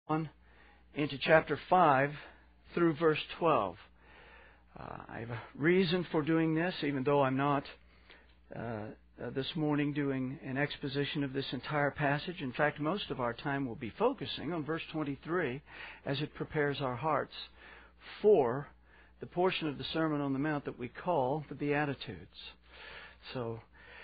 on into chapter 5 through verse 12. I have a reason for doing this, even though I'm not this morning doing an exposition of this entire passage. In fact, most of our time will be focusing on verse 23 as it prepares our hearts for the portion of the Sermon on the Mount that we call the Beatitudes. So,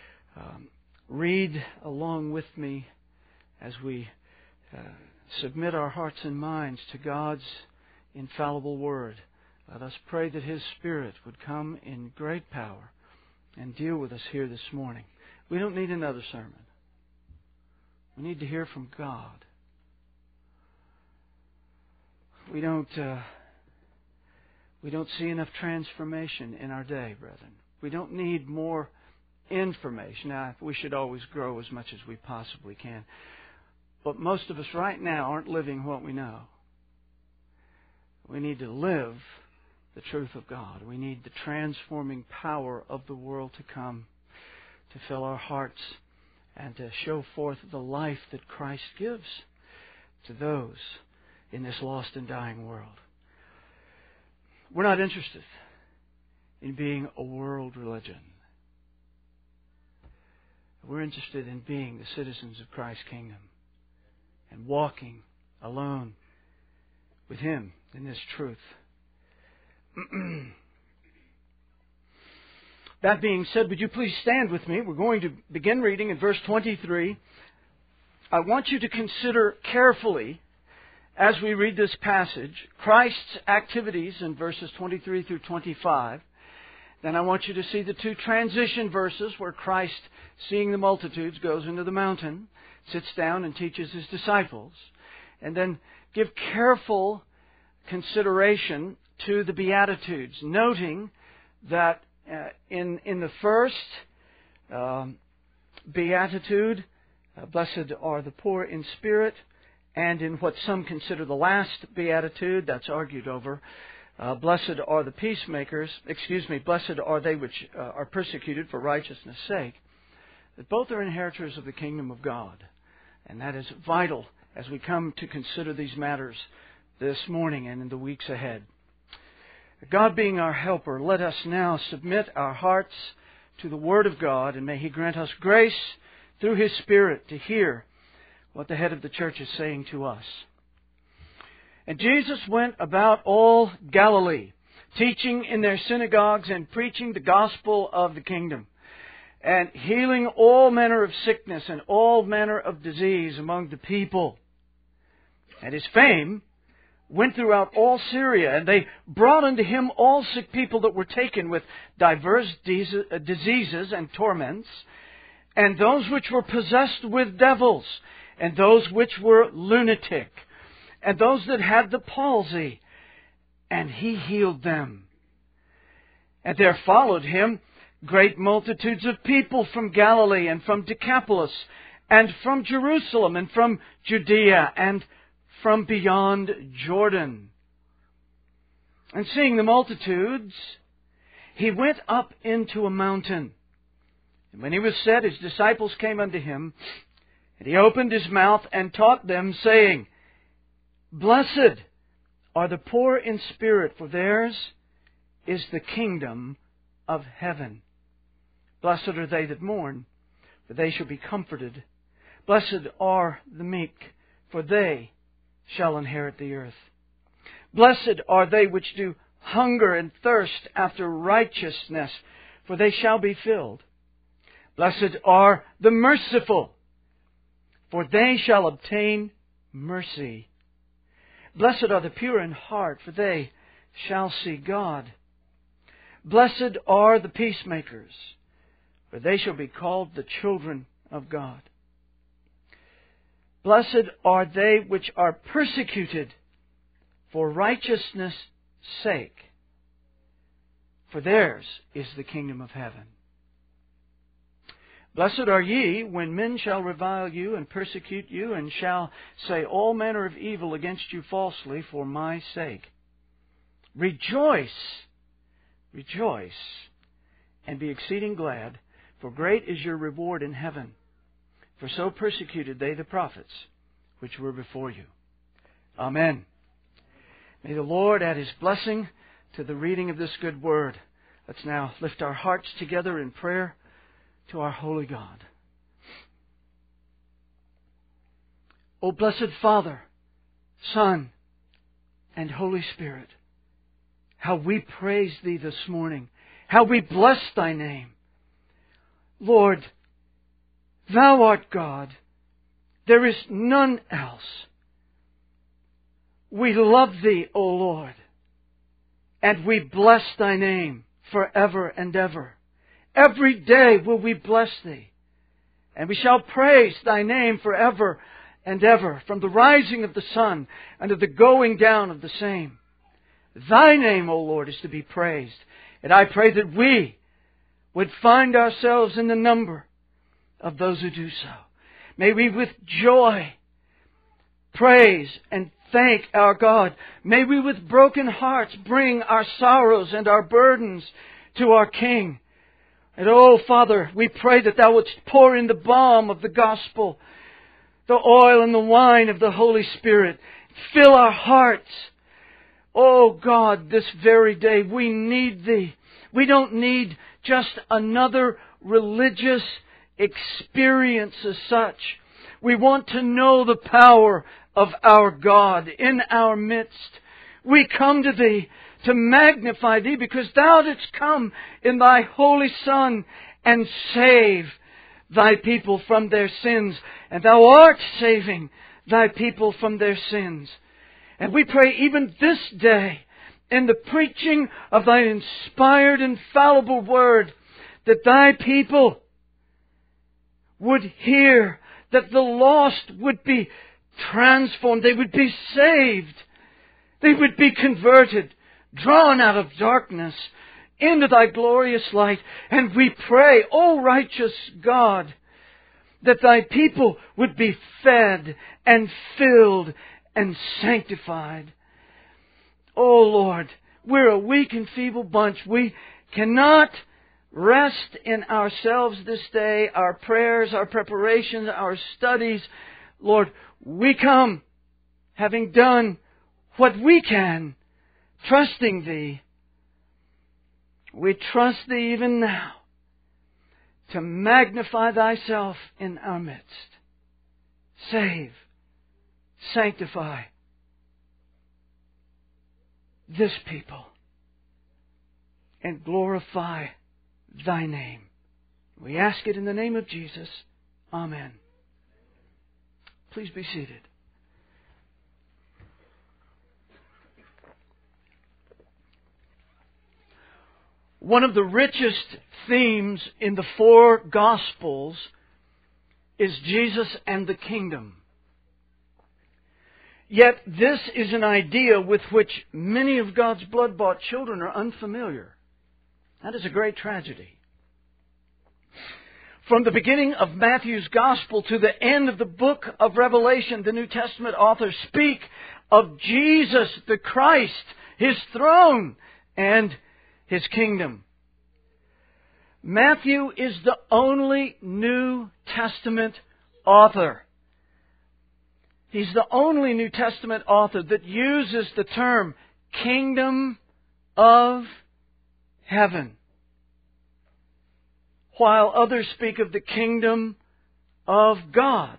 read along with me as we submit our hearts and minds to God's infallible Word. Let us pray that His Spirit would come in great power and deal with us here this morning. We don't need another sermon. We need to hear from God. We don't see enough transformation in our day, brethren. We don't need more information. Now, we should always grow as much as we possibly can. But most of us right now aren't living what we know. We need to live the truth of God. We need the transforming power of the world to come, to fill our hearts and to show forth the life that Christ gives to those in this lost and dying world. We're not interested in being a world religion. We're interested in being the citizens of Christ's kingdom and walking alone with Him in this truth. That being said, would you please stand with me? We're going to begin reading in verse 23. I want you to consider carefully, as we read this passage, Christ's activities in verses 23 through 25. Then I want you to see the two transition verses where Christ, seeing the multitudes, goes into the mountain, sits down and teaches His disciples. And then give careful consideration to the Beatitudes, noting that in the first Beatitude, blessed are the poor in spirit, and in what some consider the last Beatitude, that's argued over, blessed are the peacemakers, blessed are they which are persecuted for righteousness' sake, that both are inheritors of the kingdom of God. And that is vital as we come to consider these matters this morning and in the weeks ahead. God being our helper, let us now submit our hearts to the Word of God, and may He grant us grace through His Spirit to hear what the head of the church is saying to us. And Jesus went about all Galilee, teaching in their synagogues and preaching the gospel of the kingdom, and healing all manner of sickness and all manner of disease among the people. And His fame went throughout all Syria, and they brought unto Him all sick people that were taken with diverse diseases and torments, and those which were possessed with devils, and those which were lunatic, and those that had the palsy, and He healed them. And there followed Him great multitudes of people from Galilee, and from Decapolis, and from Jerusalem, and from Judea, and from beyond Jordan. And seeing the multitudes, He went up into a mountain. And when He was set, His disciples came unto Him, and He opened His mouth and taught them, saying, Blessed are the poor in spirit, for theirs is the kingdom of heaven. Blessed are they that mourn, for they shall be comforted. Blessed are the meek, for they shall inherit the earth. Blessed are they which do hunger and thirst after righteousness, for they shall be filled. Blessed are the merciful, for they shall obtain mercy. Blessed are the pure in heart, for they shall see God. Blessed are the peacemakers, for they shall be called the children of God. Blessed are they which are persecuted for righteousness' sake, for theirs is the kingdom of heaven. Blessed are ye when men shall revile you and persecute you, and shall say all manner of evil against you falsely for my sake. Rejoice, rejoice, and be exceeding glad, for great is your reward in heaven. For so persecuted they the prophets which were before you. Amen. May the Lord add His blessing to the reading of this good word. Let's now lift our hearts together in prayer to our holy God. O blessed Father, Son, and Holy Spirit, how we praise Thee this morning, how we bless Thy name. Lord, Thou art God. There is none else. We love Thee, O Lord, and we bless Thy name forever and ever. Every day will we bless Thee, and we shall praise Thy name forever and ever, from the rising of the sun unto the going down of the same. Thy name, O Lord, is to be praised, and I pray that we would find ourselves in the number of those who do so. May we with joy praise and thank our God. May we with broken hearts bring our sorrows and our burdens to our King. And oh, Father, we pray that Thou wouldst pour in the balm of the gospel, the oil and the wine of the Holy Spirit. Fill our hearts. Oh God, this very day we need Thee. We don't need just another religious experience as such. We want to know the power of our God in our midst. We come to Thee to magnify Thee because Thou didst come in Thy Holy Son and save Thy people from their sins. And Thou art saving Thy people from their sins. And we pray even this day, in the preaching of Thy inspired, infallible Word, that Thy people would hear, that the lost would be transformed, they would be saved, they would be converted, drawn out of darkness into Thy glorious light. And we pray, O righteous God, that Thy people would be fed and filled and sanctified. Oh Lord, we're a weak and feeble bunch. We cannot rest in ourselves this day, our prayers, our preparations, our studies. Lord, we come having done what we can, trusting Thee. We trust Thee even now to magnify Thyself in our midst. Save, sanctify this people, and glorify Thy name. We ask it in the name of Jesus. Amen. Please be seated. One of the richest themes in the four Gospels is Jesus and the kingdom. Yet this is an idea with which many of God's blood-bought children are unfamiliar. That is a great tragedy. From the beginning of Matthew's Gospel to the end of the book of Revelation, the New Testament authors speak of Jesus the Christ, His throne, and His kingdom. Matthew is the only New Testament author. He's the only New Testament author that uses the term kingdom of heaven, while others speak of the kingdom of God.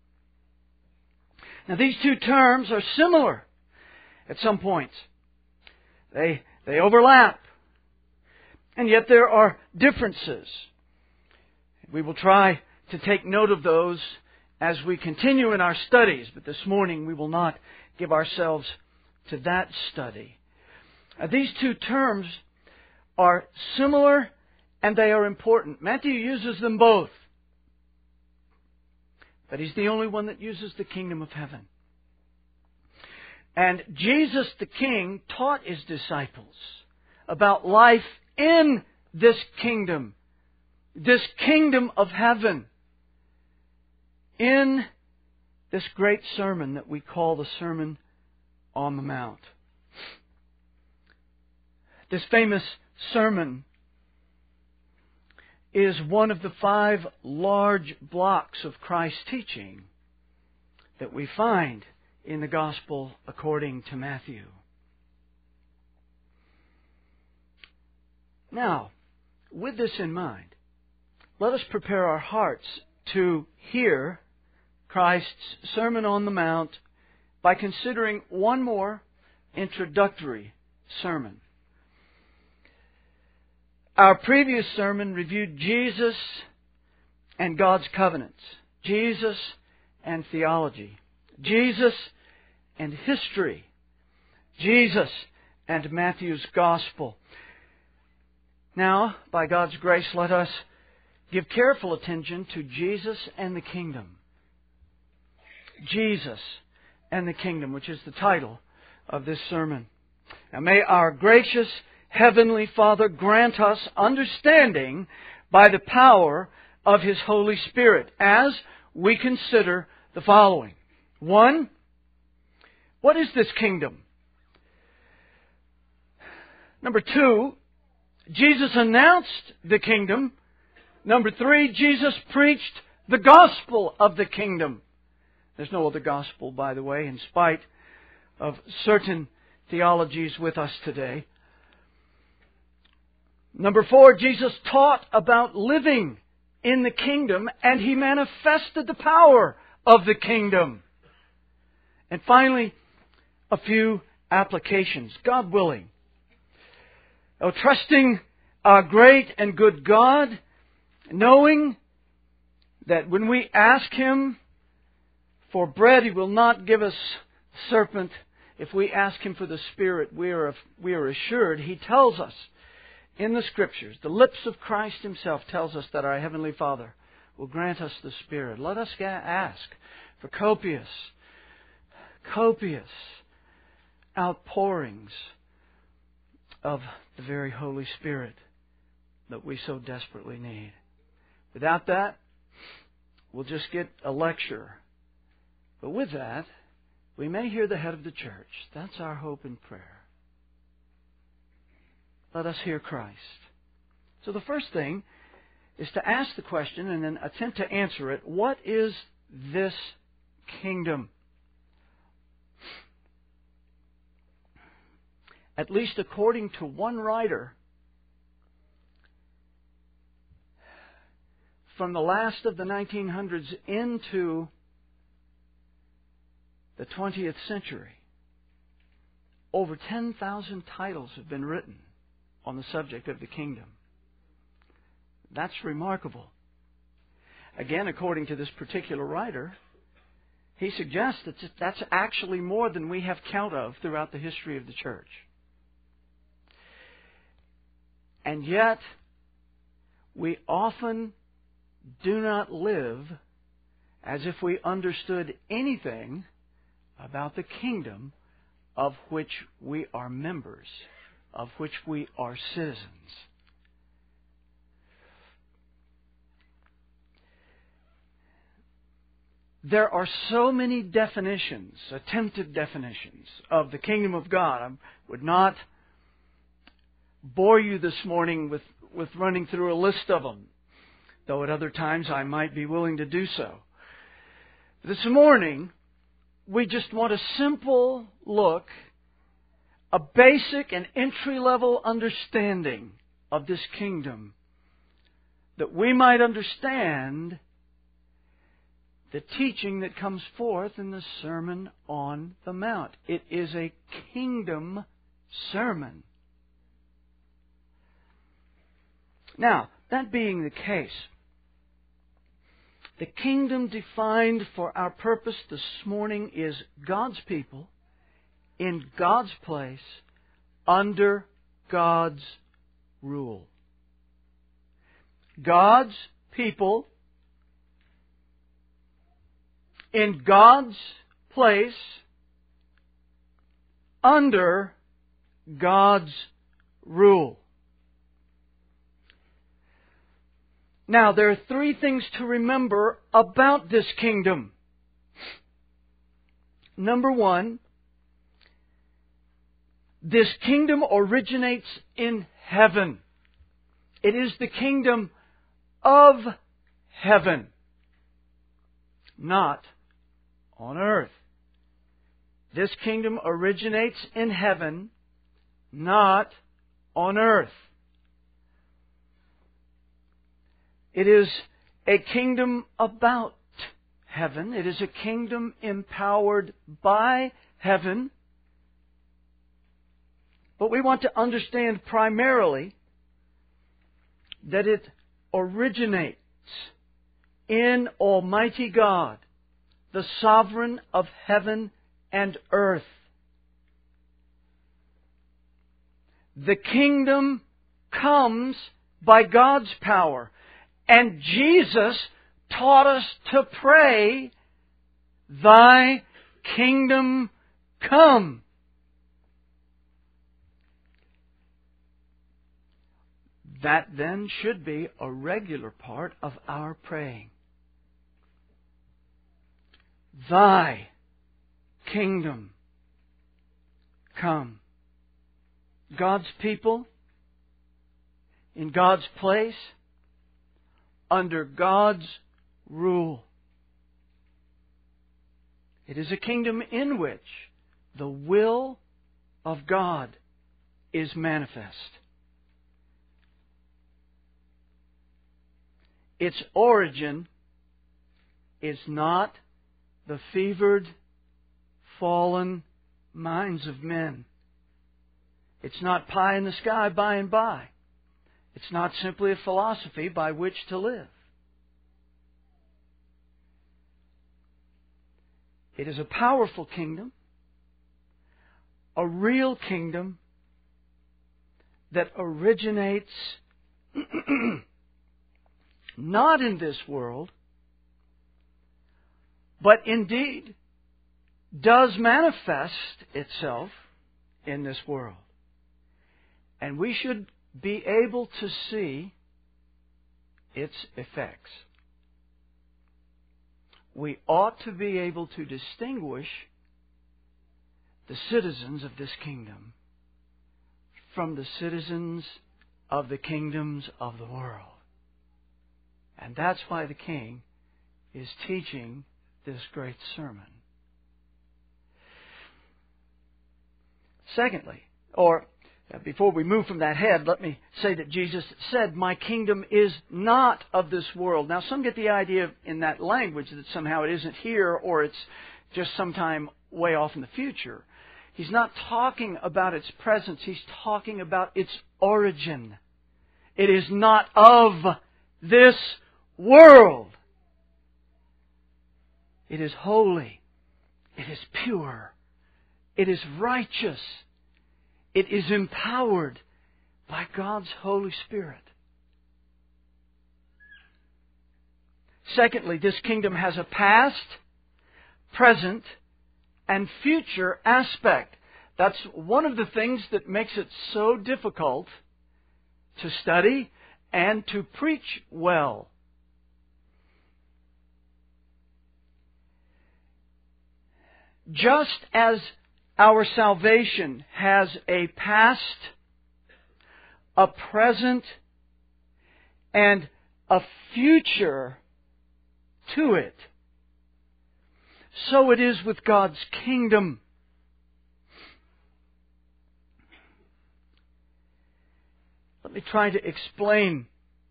Now these two terms are similar at some points. They overlap. And yet there are differences. We will try to take note of those as we continue in our studies, but this morning we will not give ourselves to that study. These two terms are similar and they are important. Matthew uses them both, but he's the only one that uses the kingdom of heaven. And Jesus the King taught His disciples about life in this kingdom of heaven, in this great sermon that we call the Sermon on the Mount. This famous sermon is one of the 5 large blocks of Christ's teaching that we find in the Gospel according to Matthew. Now, with this in mind, let us prepare our hearts to hear Christ's Sermon on the Mount by considering one more introductory sermon. Our previous sermon reviewed Jesus and God's covenants, Jesus and theology, Jesus and history, Jesus and Matthew's Gospel. Now, by God's grace, let us give careful attention to Jesus and the Kingdom. Jesus and the Kingdom, which is the title of this sermon. Now, may our gracious Heavenly Father grant us understanding by the power of His Holy Spirit as we consider the following. 1, what is this kingdom? Number 2, Jesus announced the kingdom. Number 3, Jesus preached the gospel of the kingdom. There's no other gospel, by the way, in spite of certain theologies with us today. Number 4, Jesus taught about living in the kingdom, and He manifested the power of the kingdom. And finally, a few applications, God willing. Trusting our great and good God, knowing that when we ask Him for bread, He will not give us serpent. If we ask Him for the Spirit, we are assured. He tells us in the Scriptures, the lips of Christ Himself tells us that our Heavenly Father will grant us the Spirit. Let us ask for copious outpourings of the very Holy Spirit that we so desperately need. Without that, we'll just get a lecture. But with that, we may hear the head of the church. That's our hope and prayer. Let us hear Christ. So the first thing is to ask the question and then attempt to answer it. What is this kingdom? At least according to one writer, from the last of the 1900s into the 20th century, over 10,000 titles have been written on the subject of the kingdom. That's remarkable. Again, according to this particular writer, he suggests that that's actually more than we have count of throughout the history of the church. And yet, we often do not live as if we understood anything about the kingdom of which we are members, of which we are citizens. There are so many definitions, attempted definitions, of the kingdom of God. I would not bore you this morning with running through a list of them, though at other times I might be willing to do so. This morning, we just want a simple look, a basic and entry-level understanding of this kingdom, that we might understand the teaching that comes forth in the Sermon on the Mount. It is a kingdom sermon. Now, that being the case, the kingdom defined for our purpose this morning is God's people in God's place under God's rule. God's people in God's place under God's rule. Now, there are three things to remember about this kingdom. Number one, this kingdom originates in heaven. It is the kingdom of heaven, not on earth. This kingdom originates in heaven, not on earth. It is a kingdom about heaven. It is a kingdom empowered by heaven. But we want to understand primarily that it originates in Almighty God, the sovereign of heaven and earth. The kingdom comes by God's power. And Jesus taught us to pray, Thy kingdom come. That then should be a regular part of our praying. Thy kingdom come. God's people in God's place, under God's rule. It is a kingdom in which the will of God is manifest. Its origin is not the fevered, fallen minds of men. It's not pie in the sky by and by. It's not simply a philosophy by which to live. It is a powerful kingdom, a real kingdom that originates not in this world, but indeed does manifest itself in this world. And we should be able to see its effects. We ought to be able to distinguish the citizens of this kingdom from the citizens of the kingdoms of the world. And that's why the King is teaching this great sermon. Secondly, before we move from that head, let me say that Jesus said, My kingdom is not of this world. Now, some get the idea in that language that somehow it isn't here or it's just sometime way off in the future. He's not talking about its presence. He's talking about its origin. It is not of this world. It is holy. It is pure. It is righteous. It is empowered by God's Holy Spirit. Secondly, this kingdom has a past, present, and future aspect. That's one of the things that makes it so difficult to study and to preach well. Just as our salvation has a past, a present, and a future to it, so it is with God's kingdom. Let me try to explain.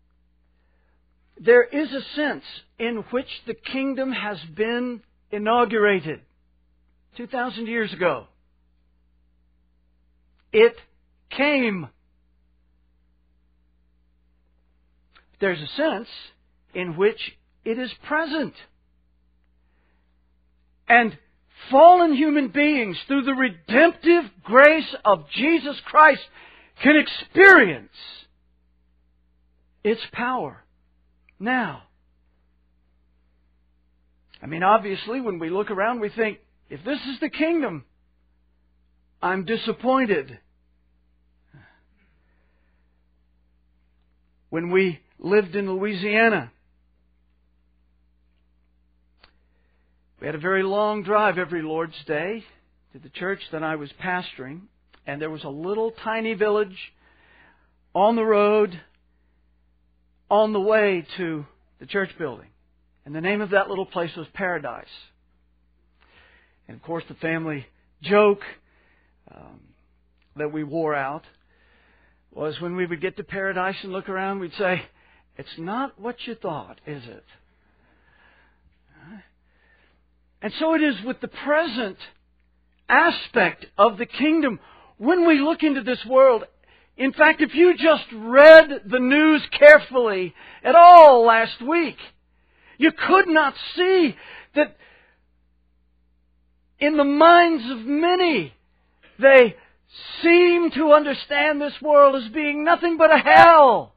There is a sense in which the kingdom has been inaugurated 2,000 years ago. It came. There's a sense in which it is present. And fallen human beings, through the redemptive grace of Jesus Christ, can experience its power now. I mean, obviously, when we look around, we think, if this is the kingdom, I'm disappointed. When we lived in Louisiana, we had a very long drive every Lord's Day to the church that I was pastoring. And there was a little tiny village on the road on the way to the church building. And the name of that little place was Paradise. And of course the family joke that we wore out was when we would get to paradise and look around, we'd say, "It's not what you thought, is it?" And so it is with the present aspect of the kingdom. When we look into this world, in fact, if you just read the news carefully at all last week, you could not see that in the minds of many, they seem to understand this world as being nothing but a hell.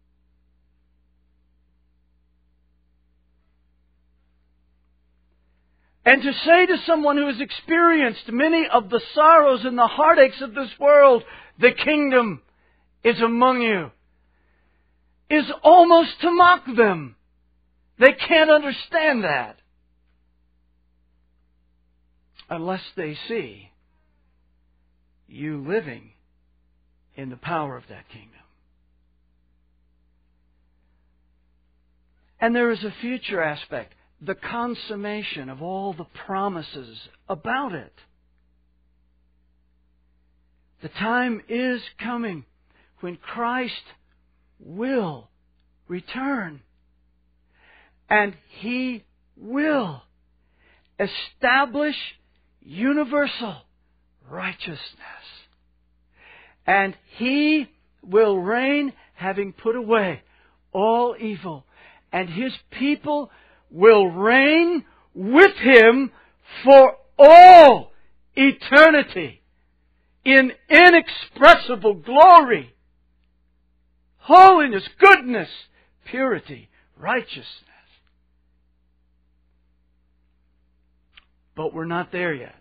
And to say to someone who has experienced many of the sorrows and the heartaches of this world, the kingdom is among you, is almost to mock them. They can't understand that unless they see you living in the power of that kingdom. And there is a future aspect, the consummation of all the promises about it. The time is coming when Christ will return. And He will establish universal righteousness. And He will reign, having put away all evil. And His people will reign with Him for all eternity in inexpressible glory, holiness, goodness, purity, righteousness. But we're not there yet.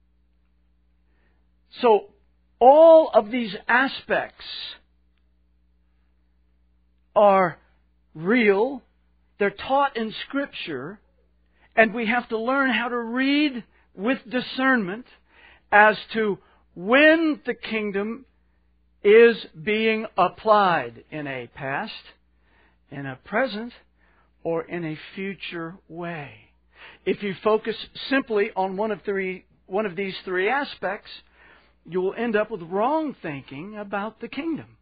So, all of these aspects are real. They're taught in Scripture. And we have to learn how to read with discernment as to when the kingdom is being applied in a past, in a present, or in a future way. If you focus simply on one of these three aspects, you will end up with wrong thinking about the kingdom.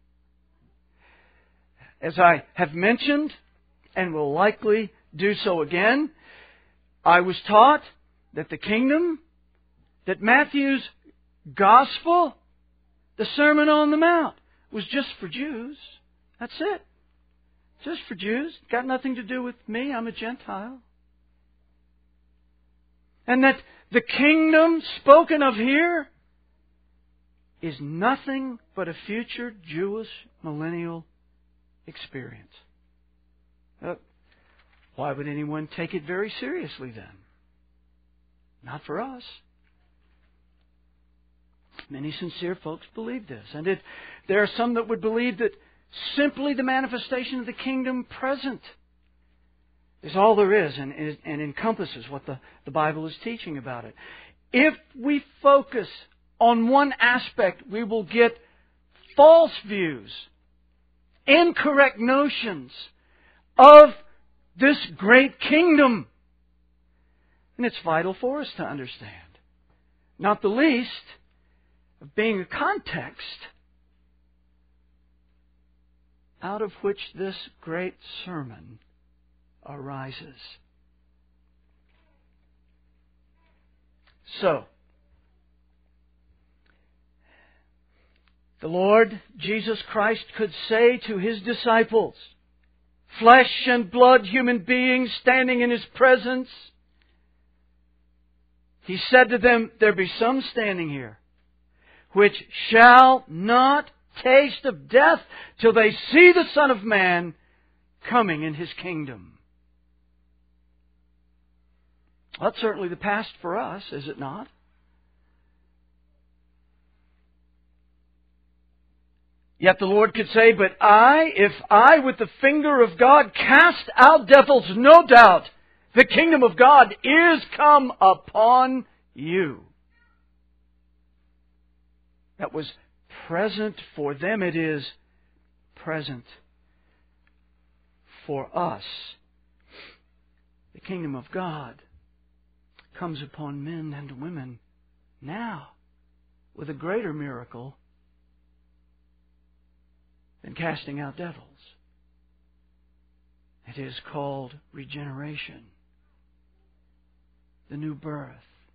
As I have mentioned, and will likely do so again, I was taught that the kingdom, that Matthew's Gospel, the Sermon on the Mount, was just for Jews. That's it. Just for Jews. Got nothing to do with me. I'm a Gentile. And that the kingdom spoken of here is nothing but a future Jewish millennial experience. Why would anyone take it very seriously then? Not for us. Many sincere folks believe this. And there are some that would believe that simply the manifestation of the kingdom present is all there is and encompasses what the Bible is teaching about it. If we focus on one aspect, we will get false views, incorrect notions of this great kingdom. And it's vital for us to understand. Not the least of being a context out of which this great sermon arises. So, the Lord Jesus Christ could say to His disciples, flesh and blood human beings standing in His presence, He said to them, there be some standing here which shall not taste of death till they see the Son of Man coming in His kingdom. Well, that's certainly the past for us, is it not? Yet the Lord could say, but if I with the finger of God cast out devils, no doubt the kingdom of God is come upon you. That was present for them. It is present for us. The kingdom of God comes upon men and women now with a greater miracle than casting out devils. It is called regeneration, the new birth.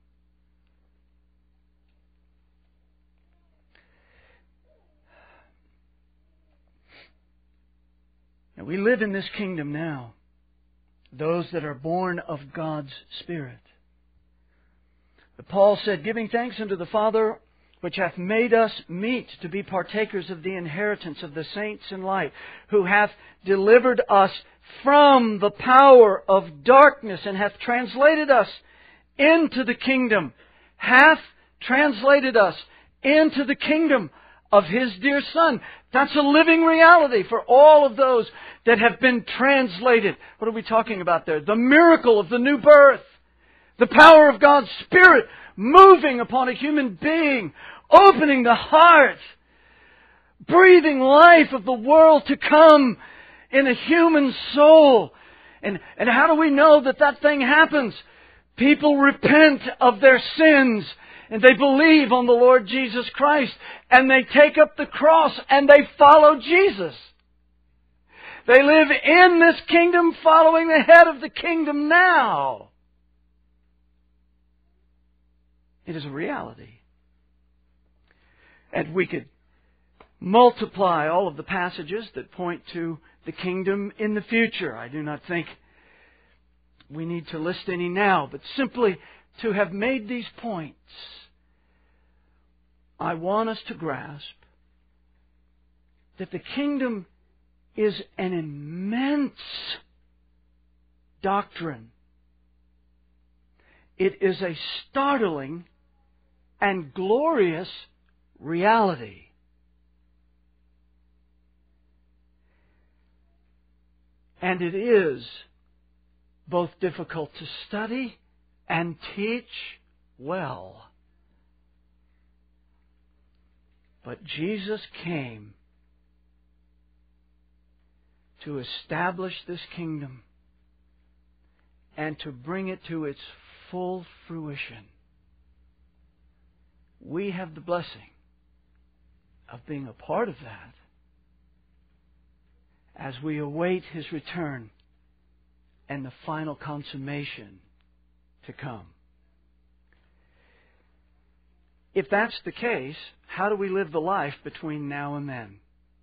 Now, we live in this kingdom now, those that are born of God's Spirit. But Paul said, giving thanks unto the Father, which hath made us meet to be partakers of the inheritance of the saints in light, who hath delivered us from the power of darkness, and hath translated us into the kingdom, hath translated us into the kingdom of His dear Son. That's a living reality for all of those that have been translated. What are we talking about there? The miracle of the new birth. The power of God's Spirit moving upon a human being, opening the heart, breathing life of the world to come in a human soul. And how do we know that that thing happens? People repent of their sins and they believe on the Lord Jesus Christ and they take up the cross and they follow Jesus. They live in this kingdom following the head of the kingdom now. It is a reality. And we could multiply all of the passages that point to the kingdom in the future. I do not think we need to list any now, but simply to have made these points, I want us to grasp that the kingdom is an immense doctrine. It is a startling and glorious reality. And it is both difficult to study and teach well. But Jesus came to establish this kingdom and to bring it to its full fruition. We have the blessing of being a part of that as we await His return and the final consummation to come. If that's the case, how do we live the life between now and then?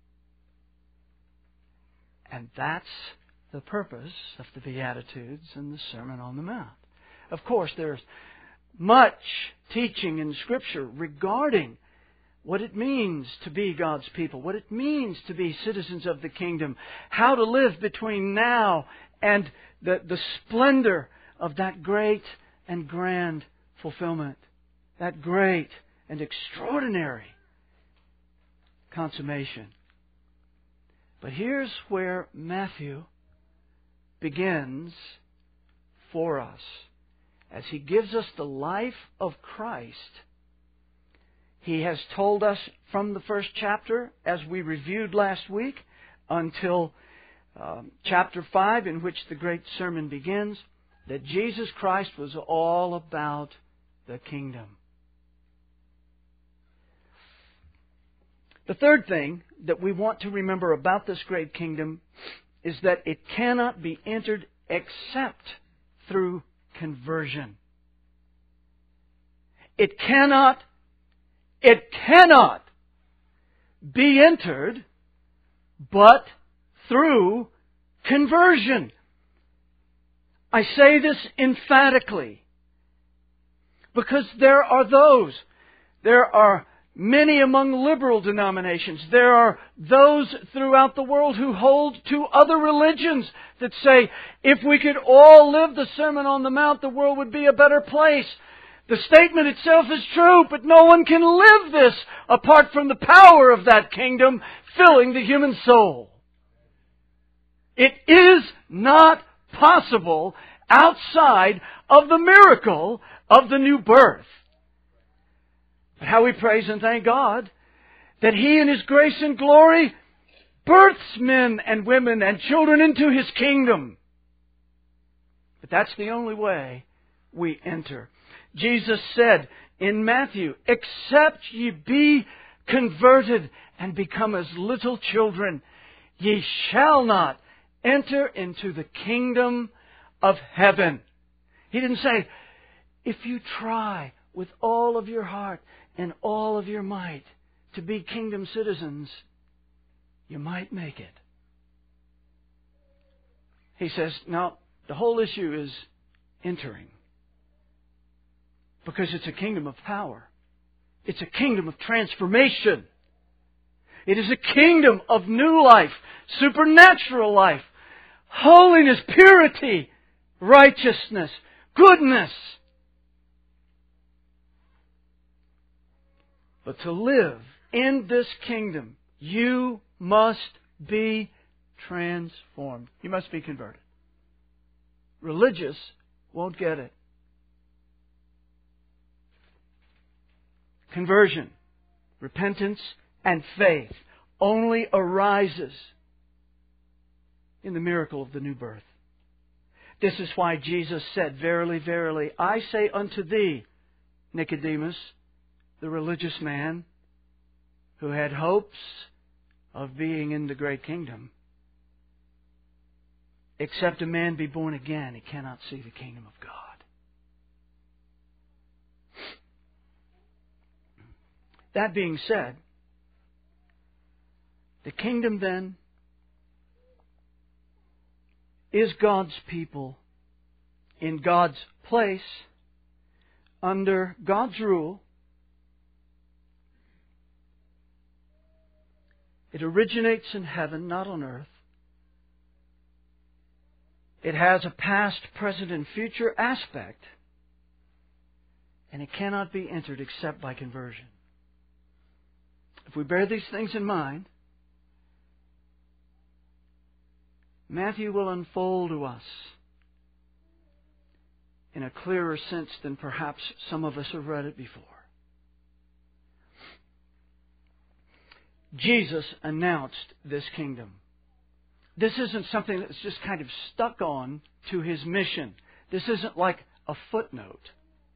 And that's the purpose of the Beatitudes and the Sermon on the Mount. Of course, there's much teaching in Scripture regarding what it means to be God's people, what it means to be citizens of the kingdom, how to live between now and the splendor of that great and grand fulfillment, that great and extraordinary consummation. But here's where Matthew begins for us. As he gives us the life of Christ, he has told us from the first chapter, as we reviewed last week, until chapter 5, in which the great sermon begins, that Jesus Christ was all about the kingdom. The third thing that we want to remember about this great kingdom is that it cannot be entered except through conversion. It cannot be entered but through conversion. I say this emphatically because there are many among liberal denominations. There are those throughout the world who hold to other religions that say, if we could all live the Sermon on the Mount, the world would be a better place. The statement itself is true, but no one can live this apart from the power of that kingdom filling the human soul. It is not possible outside of the miracle of the new birth. But how we praise and thank God that He in His grace and glory births men and women and children into His kingdom. But that's the only way we enter. Jesus said in Matthew, except ye be converted and become as little children, ye shall not enter into the kingdom of heaven. He didn't say, if you try with all of your heart and all of your might to be kingdom citizens, you might make it. He says, no, the whole issue is entering. Because it's a kingdom of power. It's a kingdom of transformation. It is a kingdom of new life, supernatural life, holiness, purity, righteousness, goodness. But to live in this kingdom, you must be transformed. You must be converted. Religious won't get it. Conversion, repentance, and faith only arises in the miracle of the new birth. This is why Jesus said, verily, verily, I say unto thee, Nicodemus, the religious man who had hopes of being in the great kingdom, except a man be born again, he cannot see the kingdom of God. That being said, the kingdom then is God's people in God's place, under God's rule. It originates in heaven, not on earth. It has a past, present, and future aspect. And it cannot be entered except by conversion. If we bear these things in mind, Matthew will unfold to us in a clearer sense than perhaps some of us have read it before. Jesus announced this kingdom. This isn't something that's just kind of stuck on to His mission. This isn't like a footnote.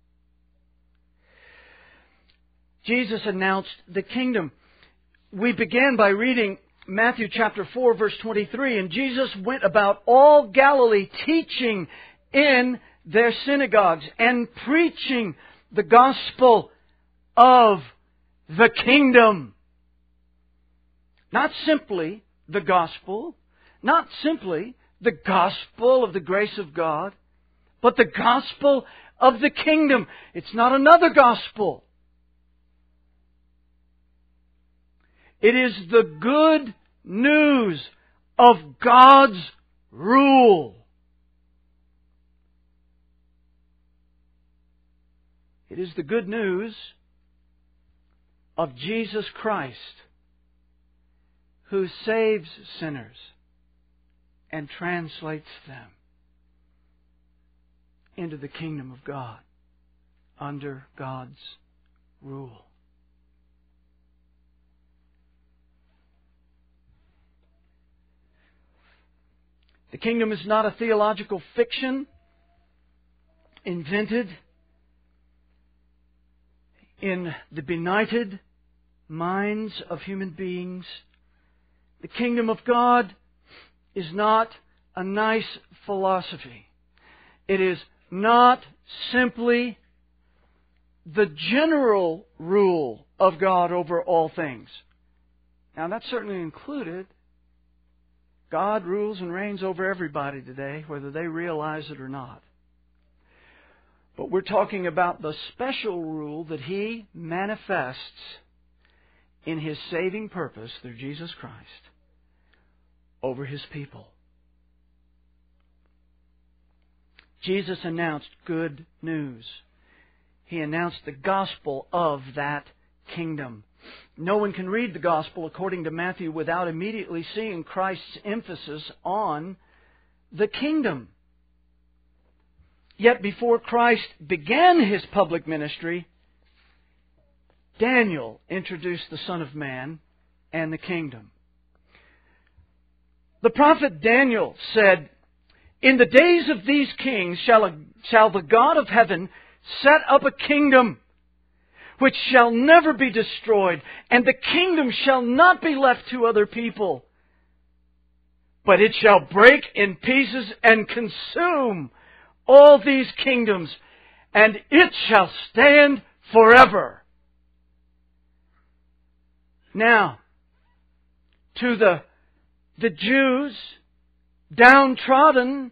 Jesus announced the kingdom. We began by reading Matthew chapter 4, verse 23, and Jesus went about all Galilee teaching in their synagogues and preaching the gospel of the kingdom. Not simply the gospel, not simply the gospel of the grace of God, but the gospel of the kingdom. It's not another gospel. It is the good news of God's rule. It is the good news of Jesus Christ, who saves sinners and translates them into the kingdom of God under God's rule. The kingdom is not a theological fiction invented in the benighted minds of human beings. The kingdom of God is not a nice philosophy. It is not simply the general rule of God over all things. Now, that's certainly included. God rules and reigns over everybody today, whether they realize it or not. But we're talking about the special rule that He manifests in His saving purpose through Jesus Christ over His people. Jesus announced good news. He announced the gospel of that kingdom. No one can read the gospel according to Matthew without immediately seeing Christ's emphasis on the kingdom. Yet before Christ began His public ministry, Daniel introduced the Son of Man and the kingdom. The prophet Daniel said, "In the days of these kings shall the God of heaven set up a kingdom which shall never be destroyed, and the kingdom shall not be left to other people, but it shall break in pieces and consume all these kingdoms, and it shall stand forever. Now, to the Jews downtrodden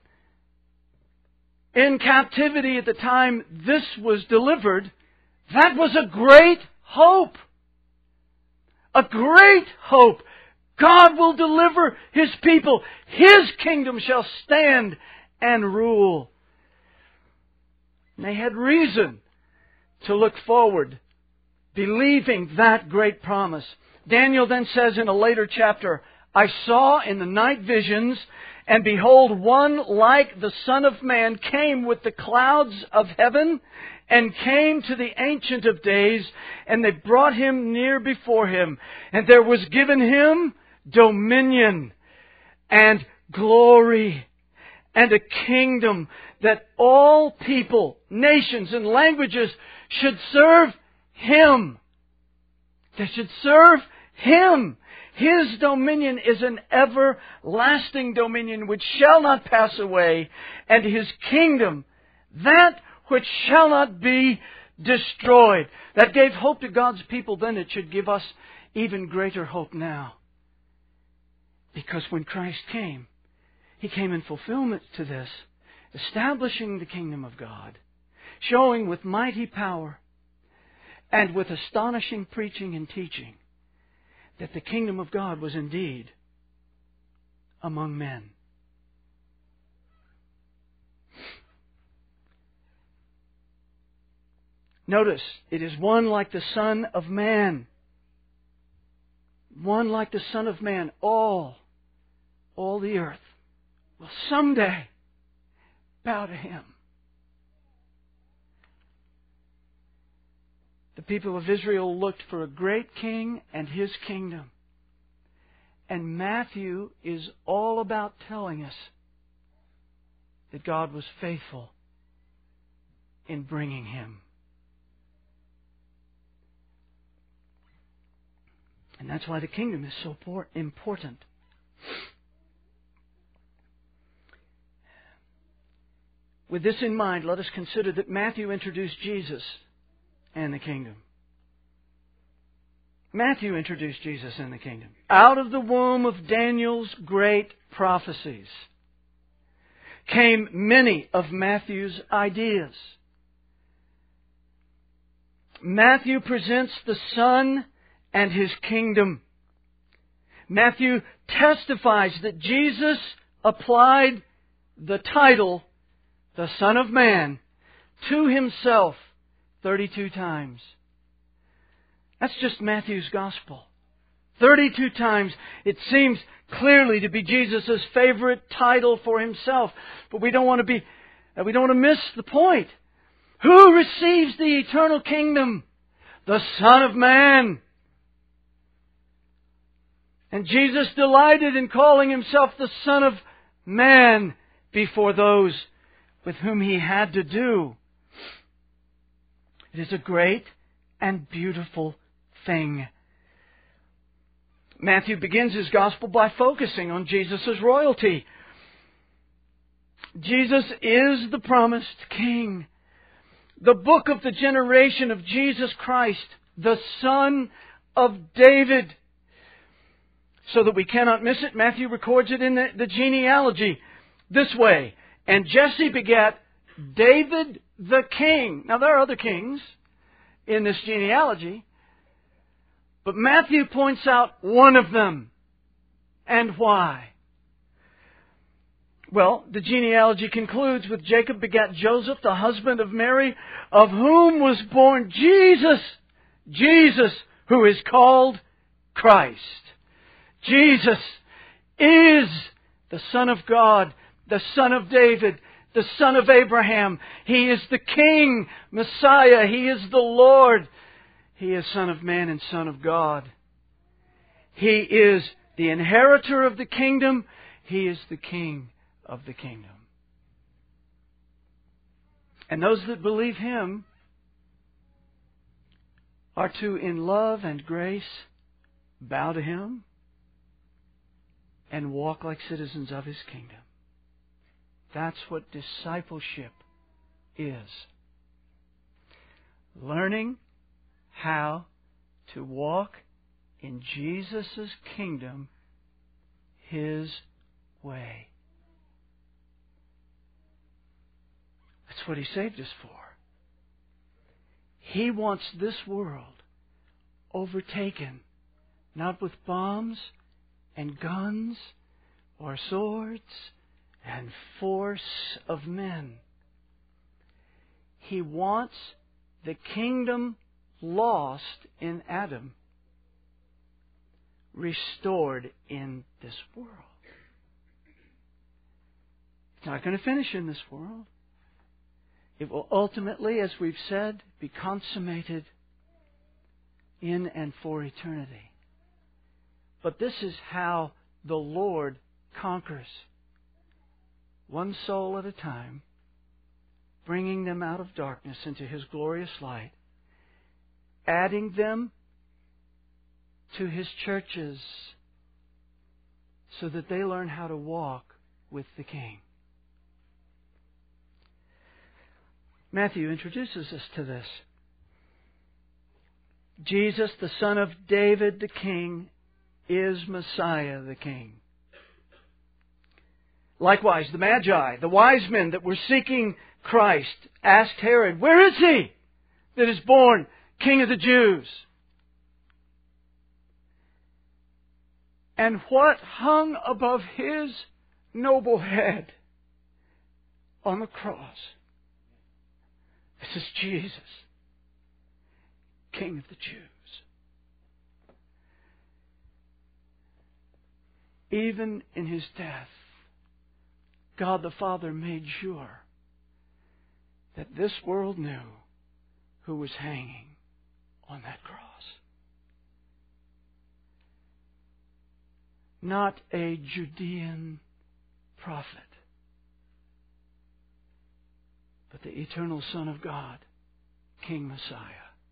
in captivity at the time this was delivered, that was a great hope. A great hope. God will deliver His people. His kingdom shall stand and rule. And they had reason to look forward, believing that great promise. Daniel then says in a later chapter, I saw in the night visions, and behold, one like the Son of Man came with the clouds of heaven, and came to the Ancient of Days, and they brought Him near before Him. And there was given Him dominion and glory and a kingdom, that all people, nations, and languages should serve Him. They should serve Him. His dominion is an everlasting dominion which shall not pass away, and His kingdom, that which shall not be destroyed. That gave hope to God's people then. It should give us even greater hope now. Because when Christ came, He came in fulfillment to this, establishing the kingdom of God, showing with mighty power and with astonishing preaching and teaching that the kingdom of God was indeed among men. Notice, it is one like the Son of Man. One like the Son of Man. All the earth will someday bow to Him. The people of Israel looked for a great king and His kingdom. And Matthew is all about telling us that God was faithful in bringing Him. And that's why the kingdom is so important. With this in mind, let us consider that Matthew introduced Jesus and the kingdom. Matthew introduced Jesus and the kingdom. Out of the womb of Daniel's great prophecies came many of Matthew's ideas. Matthew presents the Son and His kingdom. Matthew testifies that Jesus applied the title, the Son of Man, to Himself 32 times. That's just Matthew's Gospel. 32 times. It seems clearly to be Jesus' favorite title for Himself. But we don't want to miss the point. Who receives the eternal kingdom? The Son of Man. And Jesus delighted in calling Himself the Son of Man before those with whom He had to do. It is a great and beautiful thing. Matthew begins his Gospel by focusing on Jesus' royalty. Jesus is the promised King. The book of the generation of Jesus Christ, the Son of David. So that we cannot miss it, Matthew records it in the genealogy this way. And Jesse begat David the king. Now there are other kings in this genealogy, but Matthew points out one of them. And why? Well, the genealogy concludes with Jacob begat Joseph, the husband of Mary, of whom was born Jesus. Jesus, who is called Christ. Jesus is the Son of God, the Son of David, the Son of Abraham. He is the King, Messiah. He is the Lord. He is Son of Man and Son of God. He is the inheritor of the kingdom. He is the King of the kingdom. And those that believe Him are to, in love and grace, bow to Him and walk like citizens of His kingdom. That's what discipleship is. Learning how to walk in Jesus' kingdom His way. That's what He saved us for. He wants this world overtaken, not with bombs and guns or swords and force of men. He wants the kingdom lost in Adam restored in this world. It's not going to finish in this world. It will ultimately, as we've said, be consummated in and for eternity. But this is how the Lord conquers. One soul at a time, bringing them out of darkness into His glorious light, adding them to His churches so that they learn how to walk with the King. Matthew introduces us to this. Jesus, the Son of David, the King, is Messiah, the King. Likewise, the Magi, the wise men that were seeking Christ, asked Herod, "Where is He that is born King of the Jews?" And what hung above His noble head on the cross? This is Jesus, King of the Jews. Even in His death, God the Father made sure that this world knew who was hanging on that cross. Not a Judean prophet, but the eternal Son of God, King Messiah.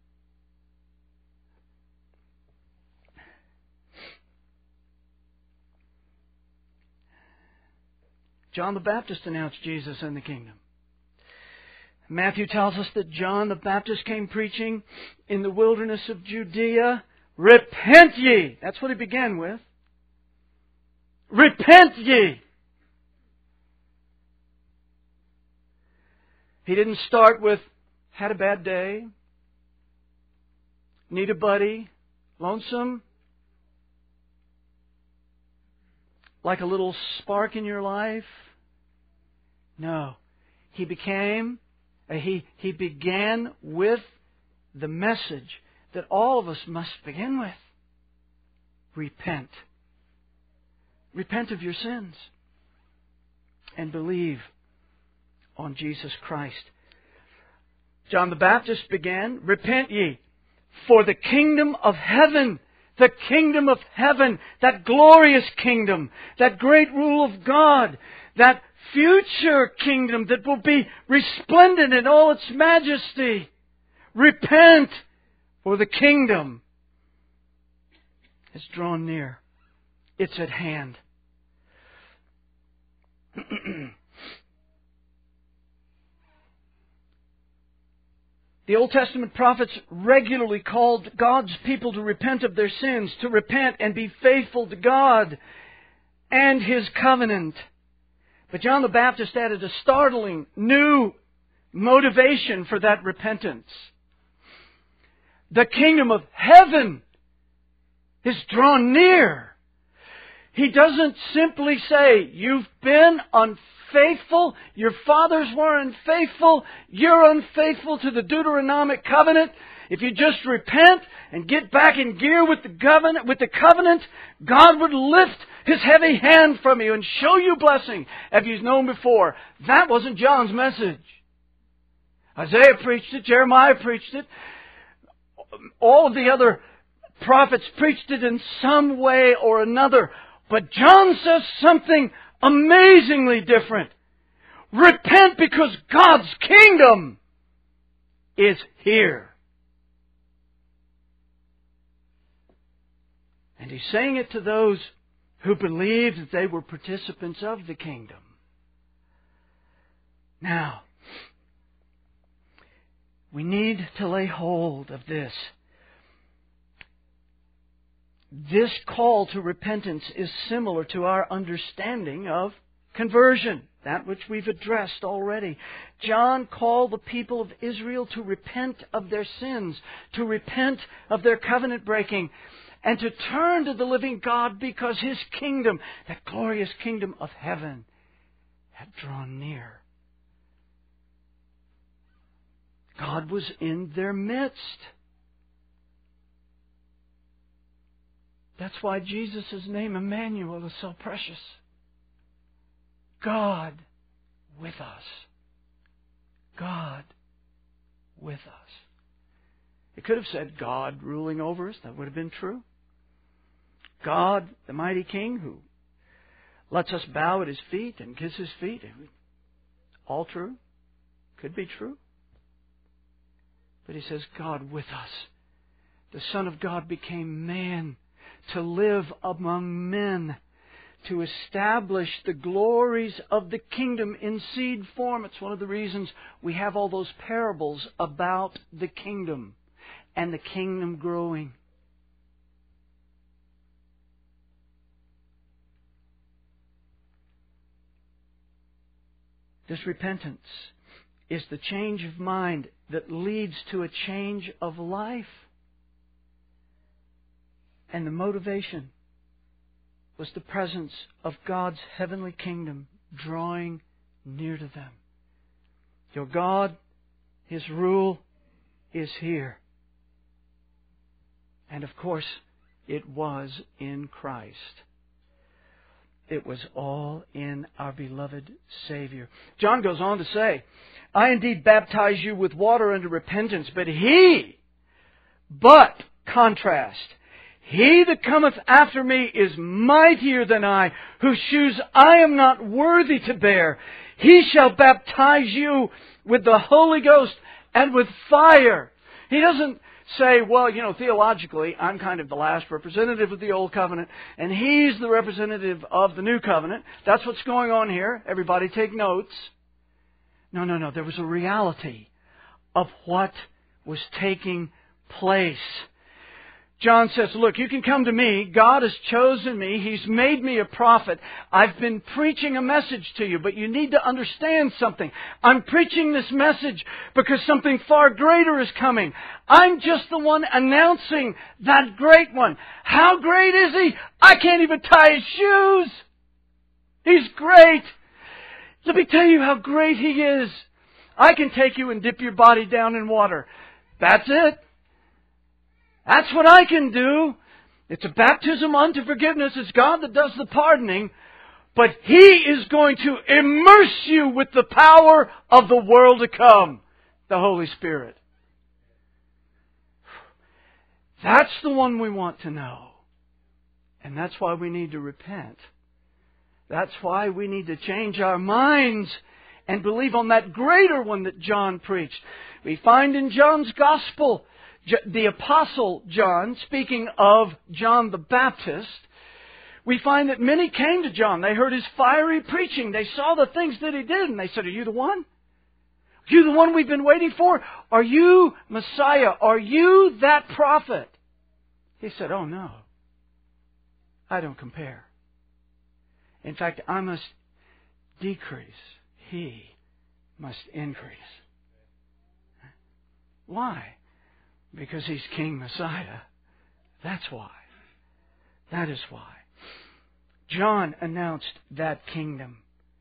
John the Baptist announced Jesus and the kingdom. Matthew tells us that John the Baptist came preaching in the wilderness of Judea, "Repent ye!" That's what he began with. Repent ye! He didn't start with, had a bad day, need a buddy, lonesome, like a little spark in your life. No. He began with the message that all of us must begin with. Repent. Repent of your sins and believe on Jesus Christ. John the Baptist began, "Repent ye, for the kingdom of heaven," the kingdom of heaven, that glorious kingdom, that great rule of God, that future kingdom that will be resplendent in all its majesty. Repent, for the kingdom is drawn near. It's at hand. The Old Testament prophets regularly called God's people to repent of their sins, to repent and be faithful to God and His covenant. But John the Baptist added a startling new motivation for that repentance. The kingdom of heaven is drawn near. He doesn't simply say, "You've been unfaithful, your fathers were unfaithful, you're unfaithful to the Deuteronomic covenant. If you just repent and get back in gear with the covenant, God would lift His heavy hand from you and show you blessing as you've known before." That wasn't John's message. Isaiah preached it, Jeremiah preached it, all of the other prophets preached it in some way or another. But John says something amazingly different. Repent because God's kingdom is here. And He's saying it to those who believed that they were participants of the kingdom. Now, we need to lay hold of this. This call to repentance is similar to our understanding of conversion, that which we've addressed already. John called the people of Israel to repent of their sins, to repent of their covenant breaking, and to turn to the living God because His kingdom, that glorious kingdom of heaven, had drawn near. God was in their midst. That's why Jesus' name, Emmanuel, is so precious. God with us. God with us. It could have said God ruling over us. That would have been true. God, the mighty King, who lets us bow at His feet and kiss His feet. All true. Could be true. But He says, God with us. The Son of God became man to live among men, to establish the glories of the kingdom in seed form. It's one of the reasons we have all those parables about the kingdom and the kingdom growing. This repentance is the change of mind that leads to a change of life. And the motivation was the presence of God's heavenly kingdom drawing near to them. Your God, His rule is here. And of course, it was in Christ. It was all in our beloved Savior. John goes on to say, I indeed baptize you with water unto repentance, contrast, He that cometh after me is mightier than I, whose shoes I am not worthy to bear. He shall baptize you with the Holy Ghost and with fire. He doesn't say, well, theologically, I'm kind of the last representative of the Old Covenant, and He's the representative of the New Covenant. That's what's going on here. Everybody take notes. No. There was a reality of what was taking place. John says, look, you can come to me. God has chosen me. He's made me a prophet. I've been preaching a message to you, but you need to understand something. I'm preaching this message because something far greater is coming. I'm just the one announcing that great one. How great is He? I can't even tie His shoes. He's great. Let me tell you how great He is. I can take you and dip your body down in water. That's it. That's what I can do. It's a baptism unto forgiveness. It's God that does the pardoning. But He is going to immerse you with the power of the world to come. The Holy Spirit. That's the one we want to know. And that's why we need to repent. That's why we need to change our minds and believe on that greater one that John preached. We find in John's Gospel, the Apostle John, speaking of John the Baptist, we find that many came to John. They heard his fiery preaching. They saw the things that he did, and they said, are you the one? Are you the one we've been waiting for? Are you Messiah? Are you that prophet? He said, oh no, I don't compare. In fact, I must decrease. He must increase. Why? Because He's King Messiah. That's why. That is why. John announced that kingdom.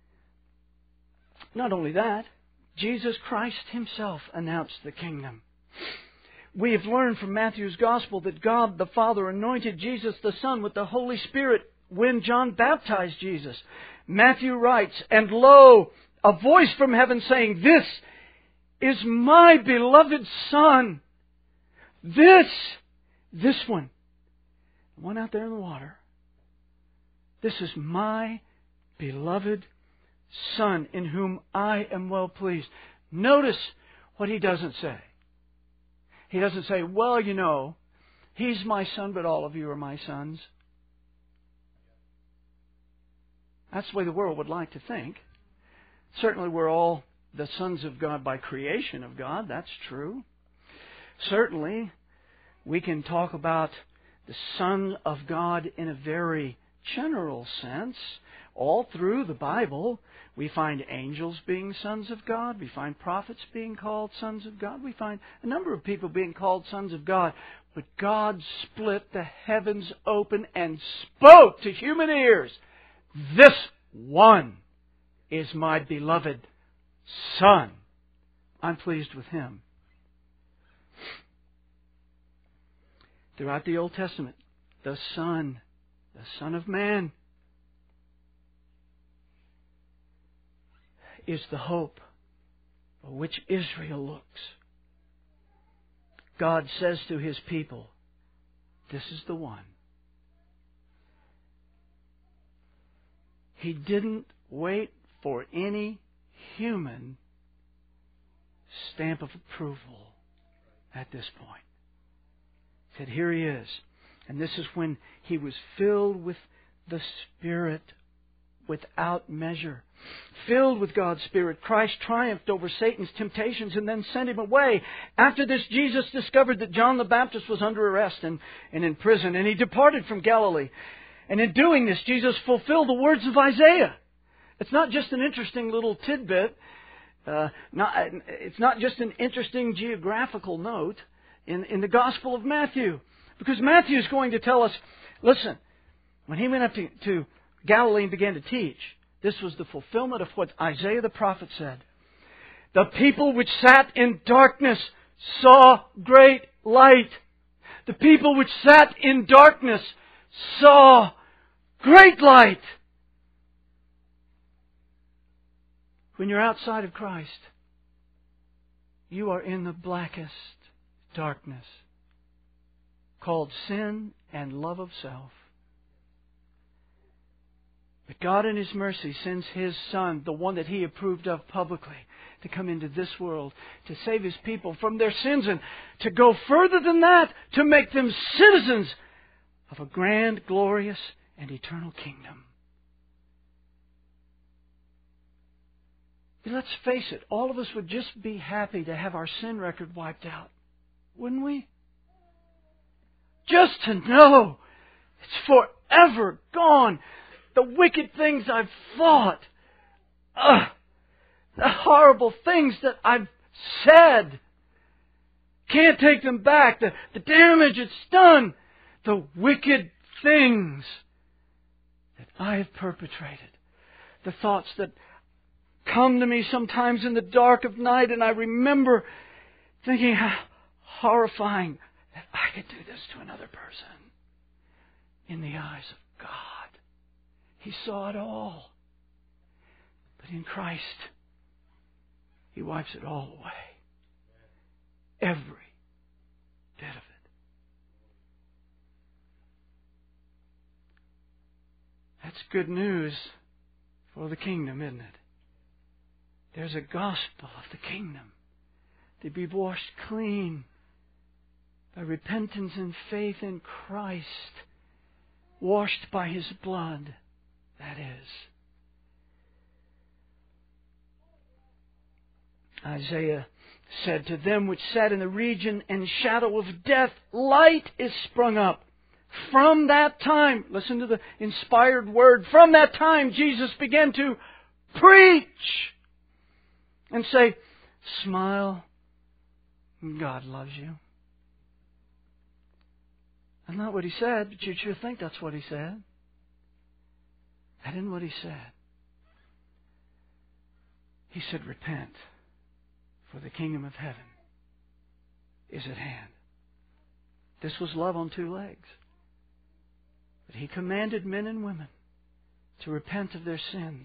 Not only that, Jesus Christ Himself announced the kingdom. We have learned from Matthew's Gospel that God the Father anointed Jesus the Son with the Holy Spirit when John baptized Jesus. Matthew writes, and lo, a voice from heaven saying, this is my beloved Son. This one, the one out there in the water. This is my beloved Son in whom I am well pleased. Notice what He doesn't say. He doesn't say, well, He's my son, but all of you are my sons. That's the way the world would like to think. Certainly we're all the sons of God by creation of God. That's true. Certainly we can talk about the Son of God in a very general sense. All through the Bible, we find angels being sons of God. We find prophets being called sons of God. We find a number of people being called sons of God. But God split the heavens open and spoke to human ears. This one is my beloved Son. I'm pleased with Him. Throughout the Old Testament, the Son of Man, is the hope for which Israel looks. God says to His people, this is the one. He didn't wait for any human stamp of approval at this point. He said, here He is. And this is when He was filled with the Spirit without measure. Filled with God's Spirit, Christ triumphed over Satan's temptations and then sent him away. After this, Jesus discovered that John the Baptist was under arrest and in prison, and He departed from Galilee. And in doing this, Jesus fulfilled the words of Isaiah. It's not just an interesting little tidbit. It's not just an interesting geographical note in the Gospel of Matthew. Because Matthew is going to tell us, listen, when He went up to Galilee and began to teach, this was the fulfillment of what Isaiah the prophet said. The people which sat in darkness saw great light. The people which sat in darkness saw great light. When you're outside of Christ, you are in the blackest darkness, called sin and love of self. But God in His mercy sends His Son, the one that He approved of publicly, to come into this world, to save His people from their sins, and to go further than that, to make them citizens of a grand, glorious, and eternal kingdom. Let's face it, all of us would just be happy to have our sin record wiped out, wouldn't we? Just to know it's forever gone. The wicked things I've thought. The horrible things that I've said. Can't take them back. The damage it's done. The wicked things that I have perpetrated. The thoughts that come to me sometimes in the dark of night, and I remember thinking how horrifying that I could do this to another person in the eyes of God. He saw it all. But in Christ, He wipes it all away. Every bit of it. That's good news for the kingdom, isn't it? There's a gospel of the kingdom. To be washed clean by repentance and faith in Christ. Washed by His blood. That is. Isaiah said, to them which sat in the region and shadow of death, light is sprung up. From that time, listen to the inspired word, from that time Jesus began to preach and say, smile, God loves you. That's not what He said, but you'd sure think that's what He said. That isn't what He said. He said, repent, for the kingdom of heaven is at hand. This was love on two legs. But He commanded men and women to repent of their sins.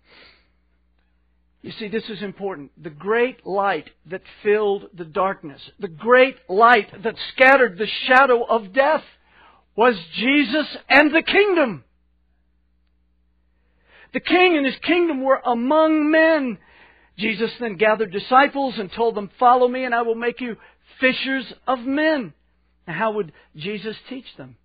You see, this is important. The great light that filled the darkness, the great light that scattered the shadow of death, was Jesus and the kingdom. The King and His kingdom were among men. Jesus then gathered disciples and told them, follow me and I will make you fishers of men. Now, how would Jesus teach them?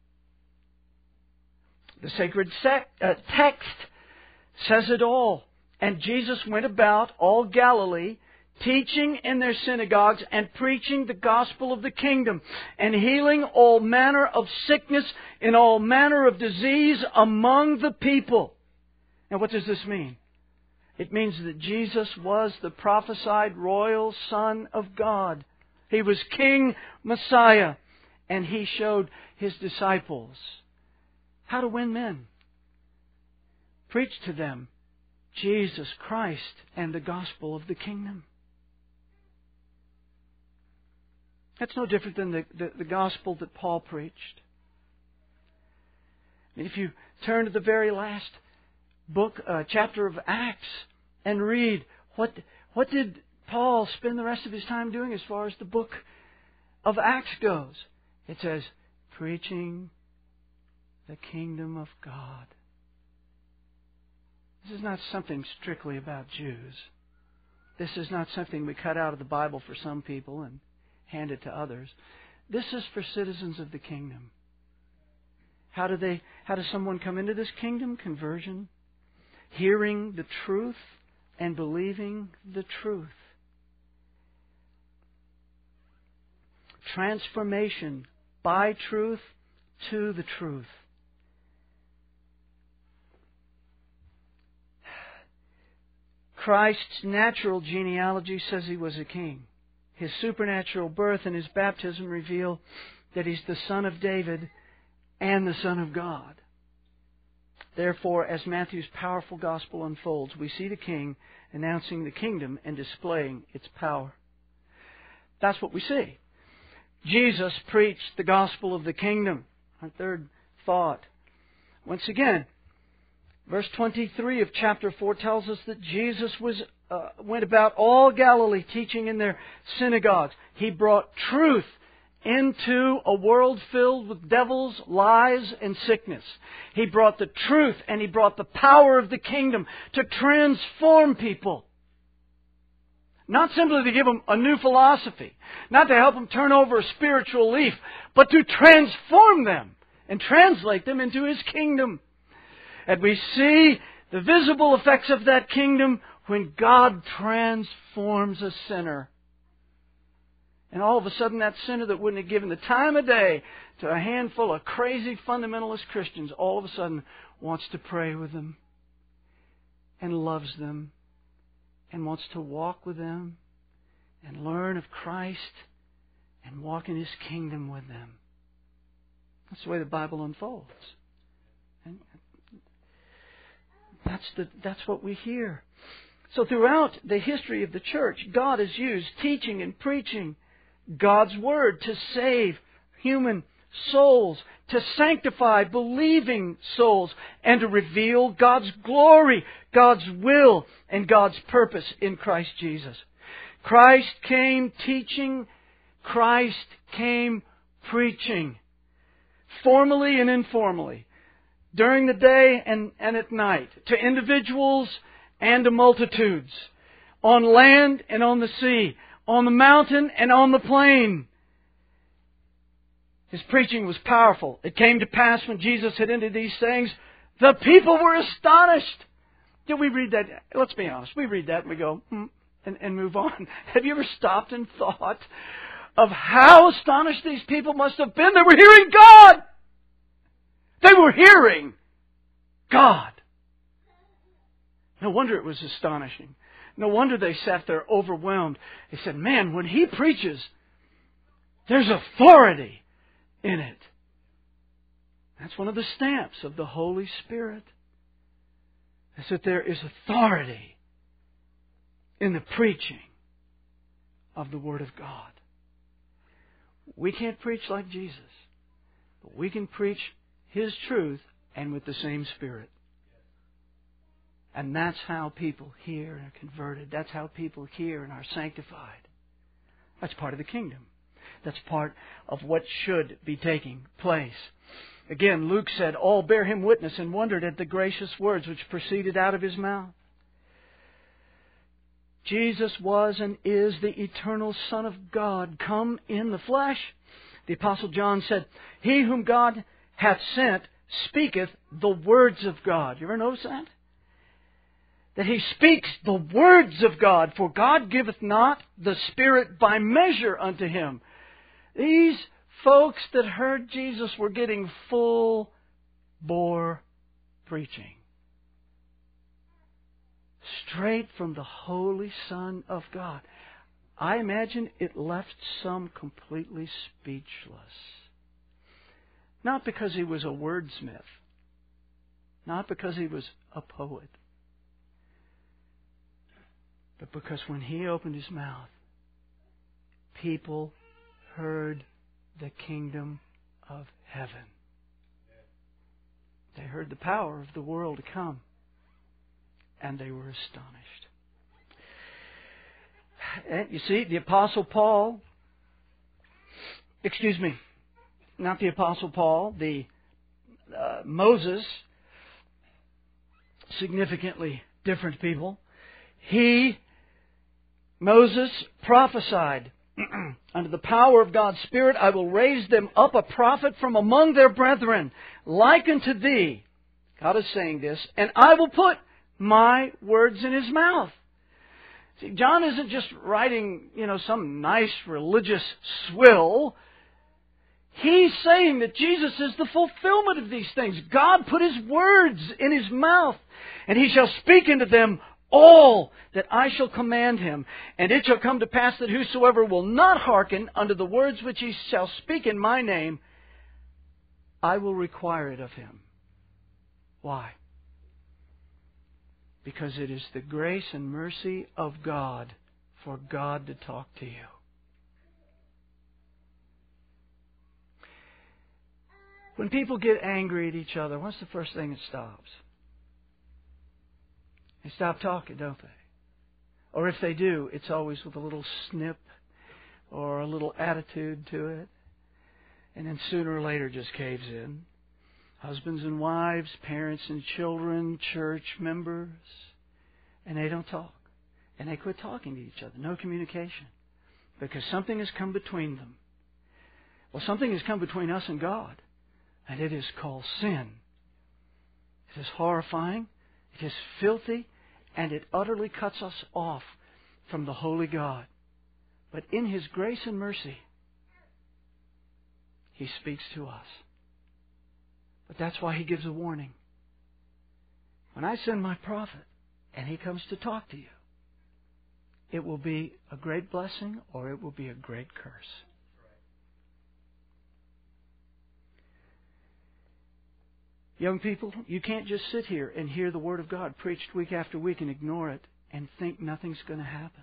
The sacred text says it all. And Jesus went about all Galilee, teaching in their synagogues and preaching the gospel of the kingdom, and healing all manner of sickness and all manner of disease among the people. Now, what does this mean? It means that Jesus was the prophesied royal Son of God. He was King Messiah, and He showed His disciples how to win men. Preach to them Jesus Christ and the gospel of the kingdom. That's no different than the gospel that Paul preached. If you turn to the very last chapter of Acts and read, what did Paul spend the rest of his time doing as far as the book of Acts goes? It says, preaching the kingdom of God. This is not something strictly about Jews. This is not something we cut out of the Bible for some people and hand it to others. This is for citizens of the kingdom. How does someone come into this kingdom? Conversion. Hearing the truth and believing the truth. Transformation by truth to the truth. Christ's natural genealogy says He was a king. His supernatural birth and His baptism reveal that He's the Son of David and the Son of God. Therefore, as Matthew's powerful gospel unfolds, we see the King announcing the kingdom and displaying its power. That's what we see. Jesus preached the gospel of the kingdom. Our third thought. Once again, verse 23 of chapter 4 tells us that Jesus went about all Galilee teaching in their synagogues. He brought truth into a world filled with devils, lies, and sickness. He brought the truth and He brought the power of the kingdom to transform people. Not simply to give them a new philosophy, not to help them turn over a spiritual leaf, but to transform them and translate them into His kingdom. And we see the visible effects of that kingdom when God transforms a sinner. And all of a sudden that sinner that wouldn't have given the time of day to a handful of crazy fundamentalist Christians, all of a sudden wants to pray with them and loves them and wants to walk with them and learn of Christ and walk in His kingdom with them. That's the way the Bible unfolds. And that's what we hear. So throughout the history of the church, God has used teaching and preaching God's Word to save human souls, to sanctify believing souls, and to reveal God's glory, God's will, and God's purpose in Christ Jesus. Christ came teaching, Christ came preaching, formally and informally, during the day and at night, to individuals and to multitudes, on land and on the sea, on the mountain and on the plain. His preaching was powerful. It came to pass when Jesus had ended these things, the people were astonished. Did we read that? Let's be honest. We read that and we go, and move on. Have you ever stopped and thought of how astonished these people must have been? They were hearing God. They were hearing God. No wonder it was astonishing. No wonder they sat there overwhelmed. They said, man, when He preaches, there's authority in it. That's one of the stamps of the Holy Spirit. Is that there is authority in the preaching of the Word of God. We can't preach like Jesus, but we can preach His truth and with the same Spirit. And that's how people hear and are converted. That's how people hear and are sanctified. That's part of the kingdom. That's part of what should be taking place. Again, Luke said, all bear Him witness and wondered at the gracious words which proceeded out of His mouth. Jesus was and is the eternal Son of God, come in the flesh. The Apostle John said, He whom God hath sent speaketh the words of God. You ever notice that? That He speaks the words of God, for God giveth not the Spirit by measure unto Him. These folks that heard Jesus were getting full-bore preaching. Straight from the Holy Son of God. I imagine it left some completely speechless. Not because he was a wordsmith. Not because he was a poet. But because when he opened his mouth, people heard the kingdom of heaven. They heard the power of the world to come. And they were astonished. And you see, the Apostle Paul, not the Apostle Paul, Moses, significantly different people. Moses prophesied, under the power of God's Spirit, I will raise them up a prophet from among their brethren, like unto thee. God is saying this, and I will put my words in his mouth. See, John isn't just writing, some nice religious swill. He's saying that Jesus is the fulfillment of these things. God put His words in His mouth, and He shall speak unto them all that I shall command him. And it shall come to pass that whosoever will not hearken unto the words which He shall speak in my name, I will require it of him. Why? Because it is the grace and mercy of God for God to talk to you. When people get angry at each other, what's the first thing that stops? They stop talking, don't they? Or if they do, it's always with a little snip or a little attitude to it. And then sooner or later just caves in. Husbands and wives, parents and children, church members. And they don't talk. And they quit talking to each other. No communication. Because something has come between them. Well, something has come between us and God. And it is called sin. It is horrifying. It is filthy. And it utterly cuts us off from the holy God. But in His grace and mercy, He speaks to us. But that's why He gives a warning. When I send my prophet and he comes to talk to you, it will be a great blessing or it will be a great curse. Young people, you can't just sit here and hear the Word of God preached week after week and ignore it and think nothing's going to happen.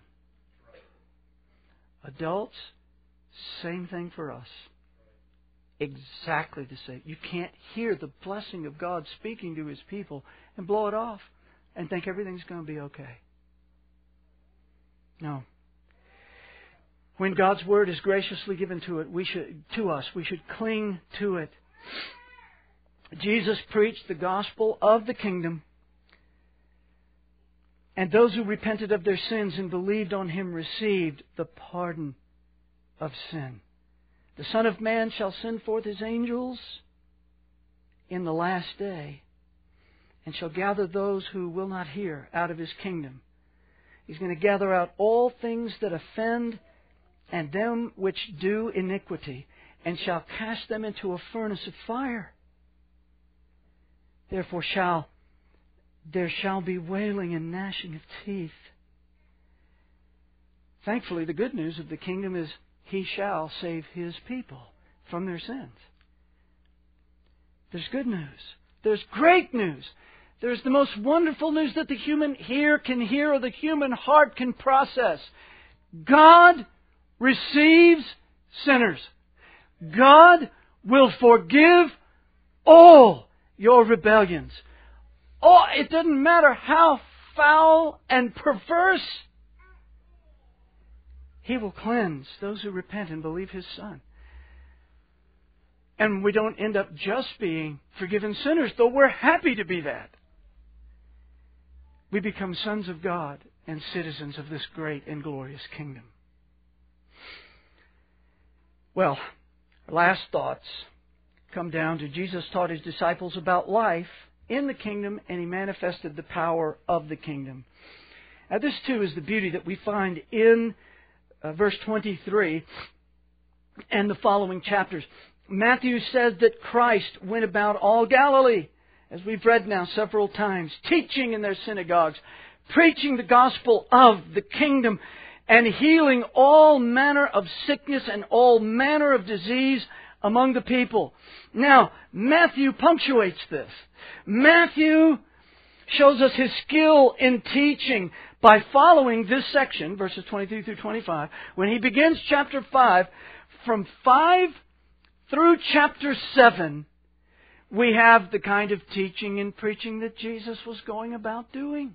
Adults, same thing for us. Exactly the same. You can't hear the blessing of God speaking to His people and blow it off and think everything's going to be okay. No. When God's Word is graciously given to us, we should cling to it. Jesus preached the gospel of the kingdom, and those who repented of their sins and believed on Him received the pardon of sin. The Son of Man shall send forth His angels in the last day, and shall gather those who will not hear out of His kingdom. He's going to gather out all things that offend and them which do iniquity, and shall cast them into a furnace of fire. Therefore there shall be wailing and gnashing of teeth. Thankfully, the good news of the kingdom is He shall save His people from their sins. There's good news. There's great news. There's the most wonderful news that the human ear can hear or the human heart can process. God receives sinners. God will forgive all your rebellions. Oh, it doesn't matter how foul and perverse. He will cleanse those who repent and believe His Son. And we don't end up just being forgiven sinners, though we're happy to be that. We become sons of God and citizens of this great and glorious kingdom. Well, Our last thoughts come down to Jesus taught His disciples about life in the kingdom, and He manifested the power of the kingdom. Now this too is the beauty that we find in verse 23 and the following chapters. Matthew says that Christ went about all Galilee, as we've read now several times, teaching in their synagogues, preaching the gospel of the kingdom, and healing all manner of sickness and all manner of disease among the people. Now, Matthew punctuates this. Matthew shows us his skill in teaching by following this section, verses 23 through 25. When he begins chapter 5, from 5 through chapter 7, we have the kind of teaching and preaching that Jesus was going about doing.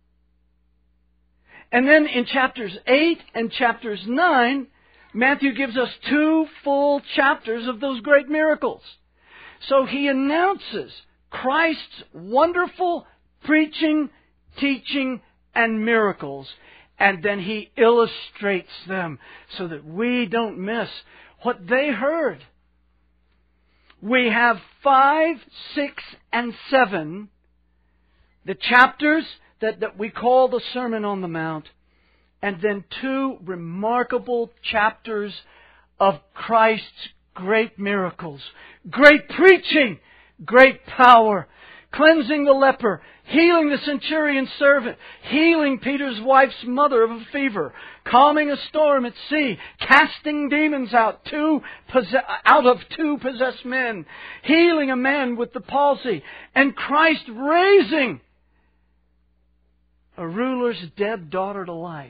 And then in chapters 8 and chapters 9, Matthew gives us 2 full chapters of those great miracles. So he announces Christ's wonderful preaching, teaching, and miracles. And then he illustrates them so that we don't miss what they heard. We have 5, 6, and 7, the chapters that we call the Sermon on the Mount, and then 2 remarkable chapters of Christ's great miracles, great preaching, great power, cleansing the leper, healing the centurion's servant, healing Peter's wife's mother of a fever, calming a storm at sea, casting demons out of 2 possessed men, healing a man with the palsy, and Christ raising a ruler's dead daughter to life.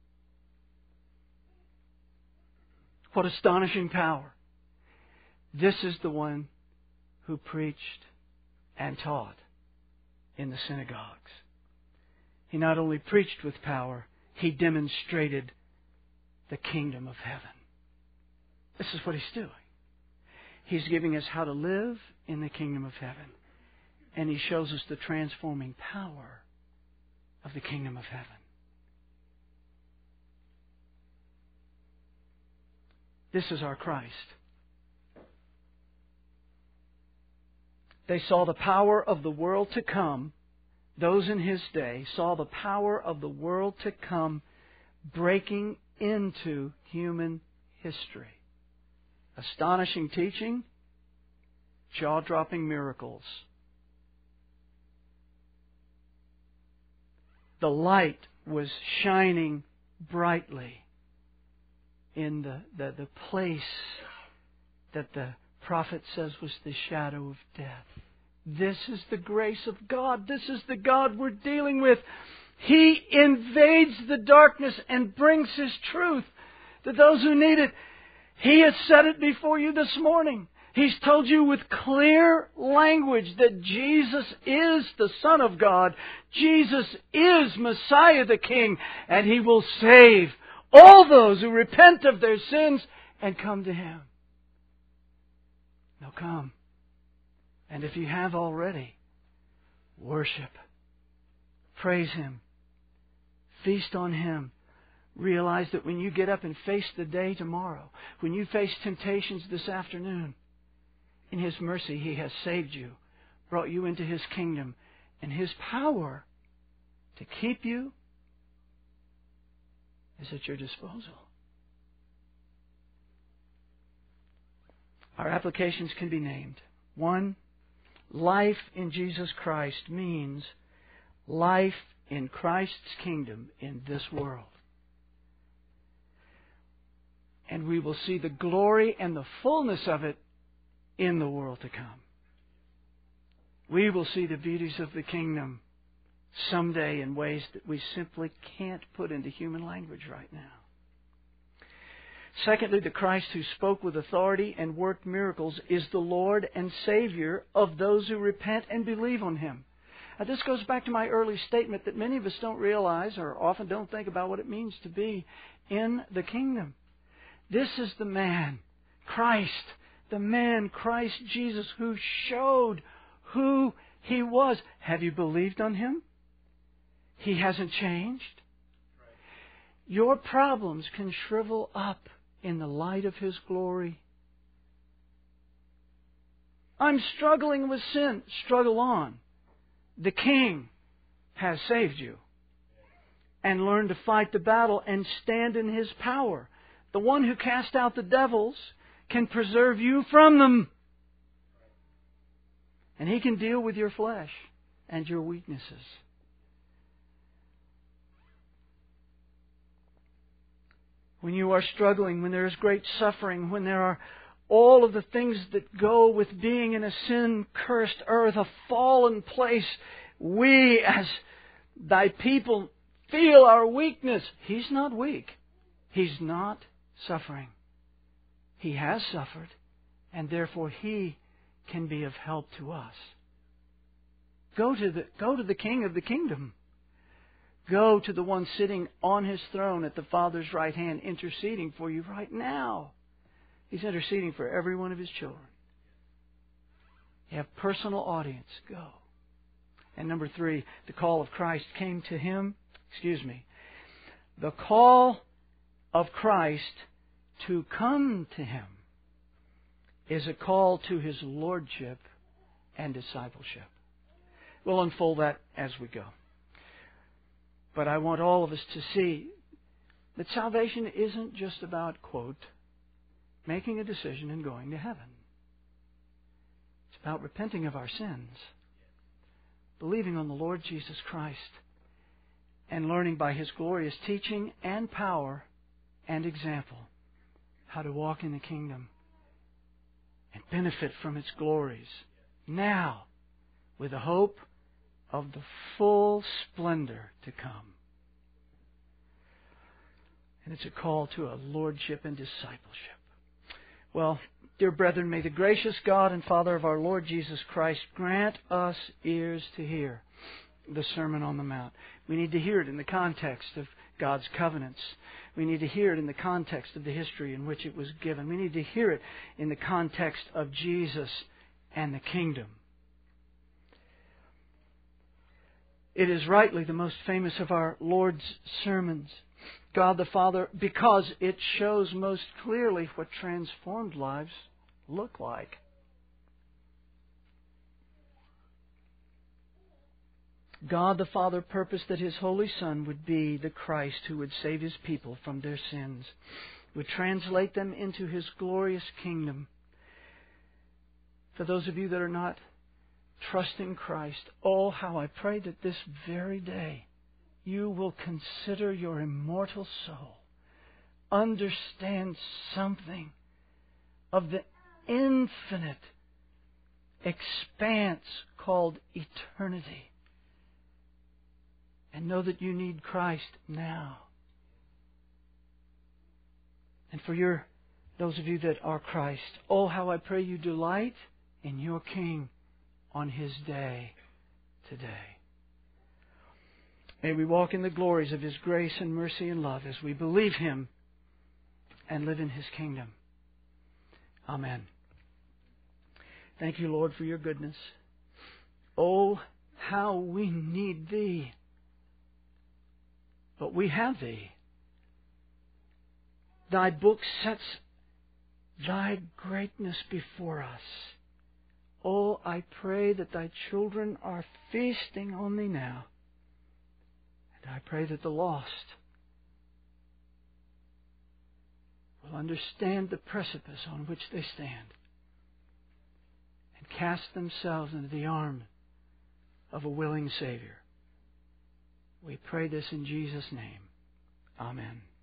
What astonishing power. This is the one who preached and taught in the synagogues. He not only preached with power, he demonstrated the kingdom of heaven. This is what he's doing. He's giving us how to live in the kingdom of heaven. And he shows us the transforming power of the kingdom of heaven. This is our Christ. They saw the power of the world to come. Those in his day saw the power of the world to come breaking into human history. Astonishing teaching, jaw-dropping miracles. The light was shining brightly in the place that the prophet says was the shadow of death. This is the grace of God. This is the God we're dealing with. He invades the darkness and brings His truth to those who need it. He has said it before you this morning. He's told you with clear language that Jesus is the Son of God. Jesus is Messiah the King. And He will save all those who repent of their sins and come to Him. Now come. And if you have already, worship. Praise Him. Feast on Him. Realize that when you get up and face the day tomorrow, when you face temptations this afternoon, in His mercy He has saved you, brought you into His kingdom, and His power to keep you is at your disposal. Our applications can be named. 1, life in Jesus Christ means life in Christ's kingdom in this world. And we will see the glory and the fullness of it in the world to come. We will see the beauties of the kingdom someday in ways that we simply can't put into human language right now. Secondly, the Christ who spoke with authority and worked miracles is the Lord and Savior of those who repent and believe on Him. Now, this goes back to my early statement that many of us don't realize or often don't think about what it means to be in the kingdom. This is the man, Christ, the man, Christ Jesus, who showed who He was. Have you believed on Him? He hasn't changed. Your problems can shrivel up in the light of His glory. I'm struggling with sin. Struggle on. The King has saved you. And learn to fight the battle and stand in His power. The one who cast out the devils can preserve you from them. And He can deal with your flesh and your weaknesses. When you are struggling, when there is great suffering, when there are all of the things that go with being in a sin-cursed earth, a fallen place, we as Thy people feel our weakness. He's not weak. He's not suffering. He has suffered, and therefore He can be of help to us. Go to the King of the kingdom. Go to the one sitting on His throne at the Father's right hand, interceding for you right now. He's interceding for every one of His children. You have personal audience. Go. And number 3, the call of Christ came to Him. The call of Christ to come to Him is a call to His lordship and discipleship. We'll unfold that as we go. But I want all of us to see that salvation isn't just about, quote, making a decision and going to heaven. It's about repenting of our sins, believing on the Lord Jesus Christ, and learning by His glorious teaching and power and example how to walk in the kingdom and benefit from its glories now with the hope of the full splendor to come. And it's a call to a lordship and discipleship. Well, dear brethren, may the gracious God and Father of our Lord Jesus Christ grant us ears to hear the Sermon on the Mount. We need to hear it in the context of God's covenants. We need to hear it in the context of the history in which it was given. We need to hear it in the context of Jesus and the kingdom. It is rightly the most famous of our Lord's sermons. God the Father, because it shows most clearly what transformed lives look like. God the Father purposed that His Holy Son would be the Christ who would save His people from their sins, would translate them into His glorious kingdom. For those of you that are not trusting Christ, oh, how I pray that this very day you will consider your immortal soul, understand something of the infinite expanse called eternity, and know that you need Christ now. And for those of you that are Christ, oh, how I pray you delight in your King on His day today. May we walk in the glories of His grace and mercy and love as we believe Him and live in His kingdom. Amen. Thank you, Lord, for your goodness. Oh, how we need Thee. But we have Thee. Thy book sets Thy greatness before us. Oh, I pray that Thy children are feasting on Thee now. And I pray that the lost will understand the precipice on which they stand and cast themselves into the arms of a willing Savior. We pray this in Jesus' name. Amen.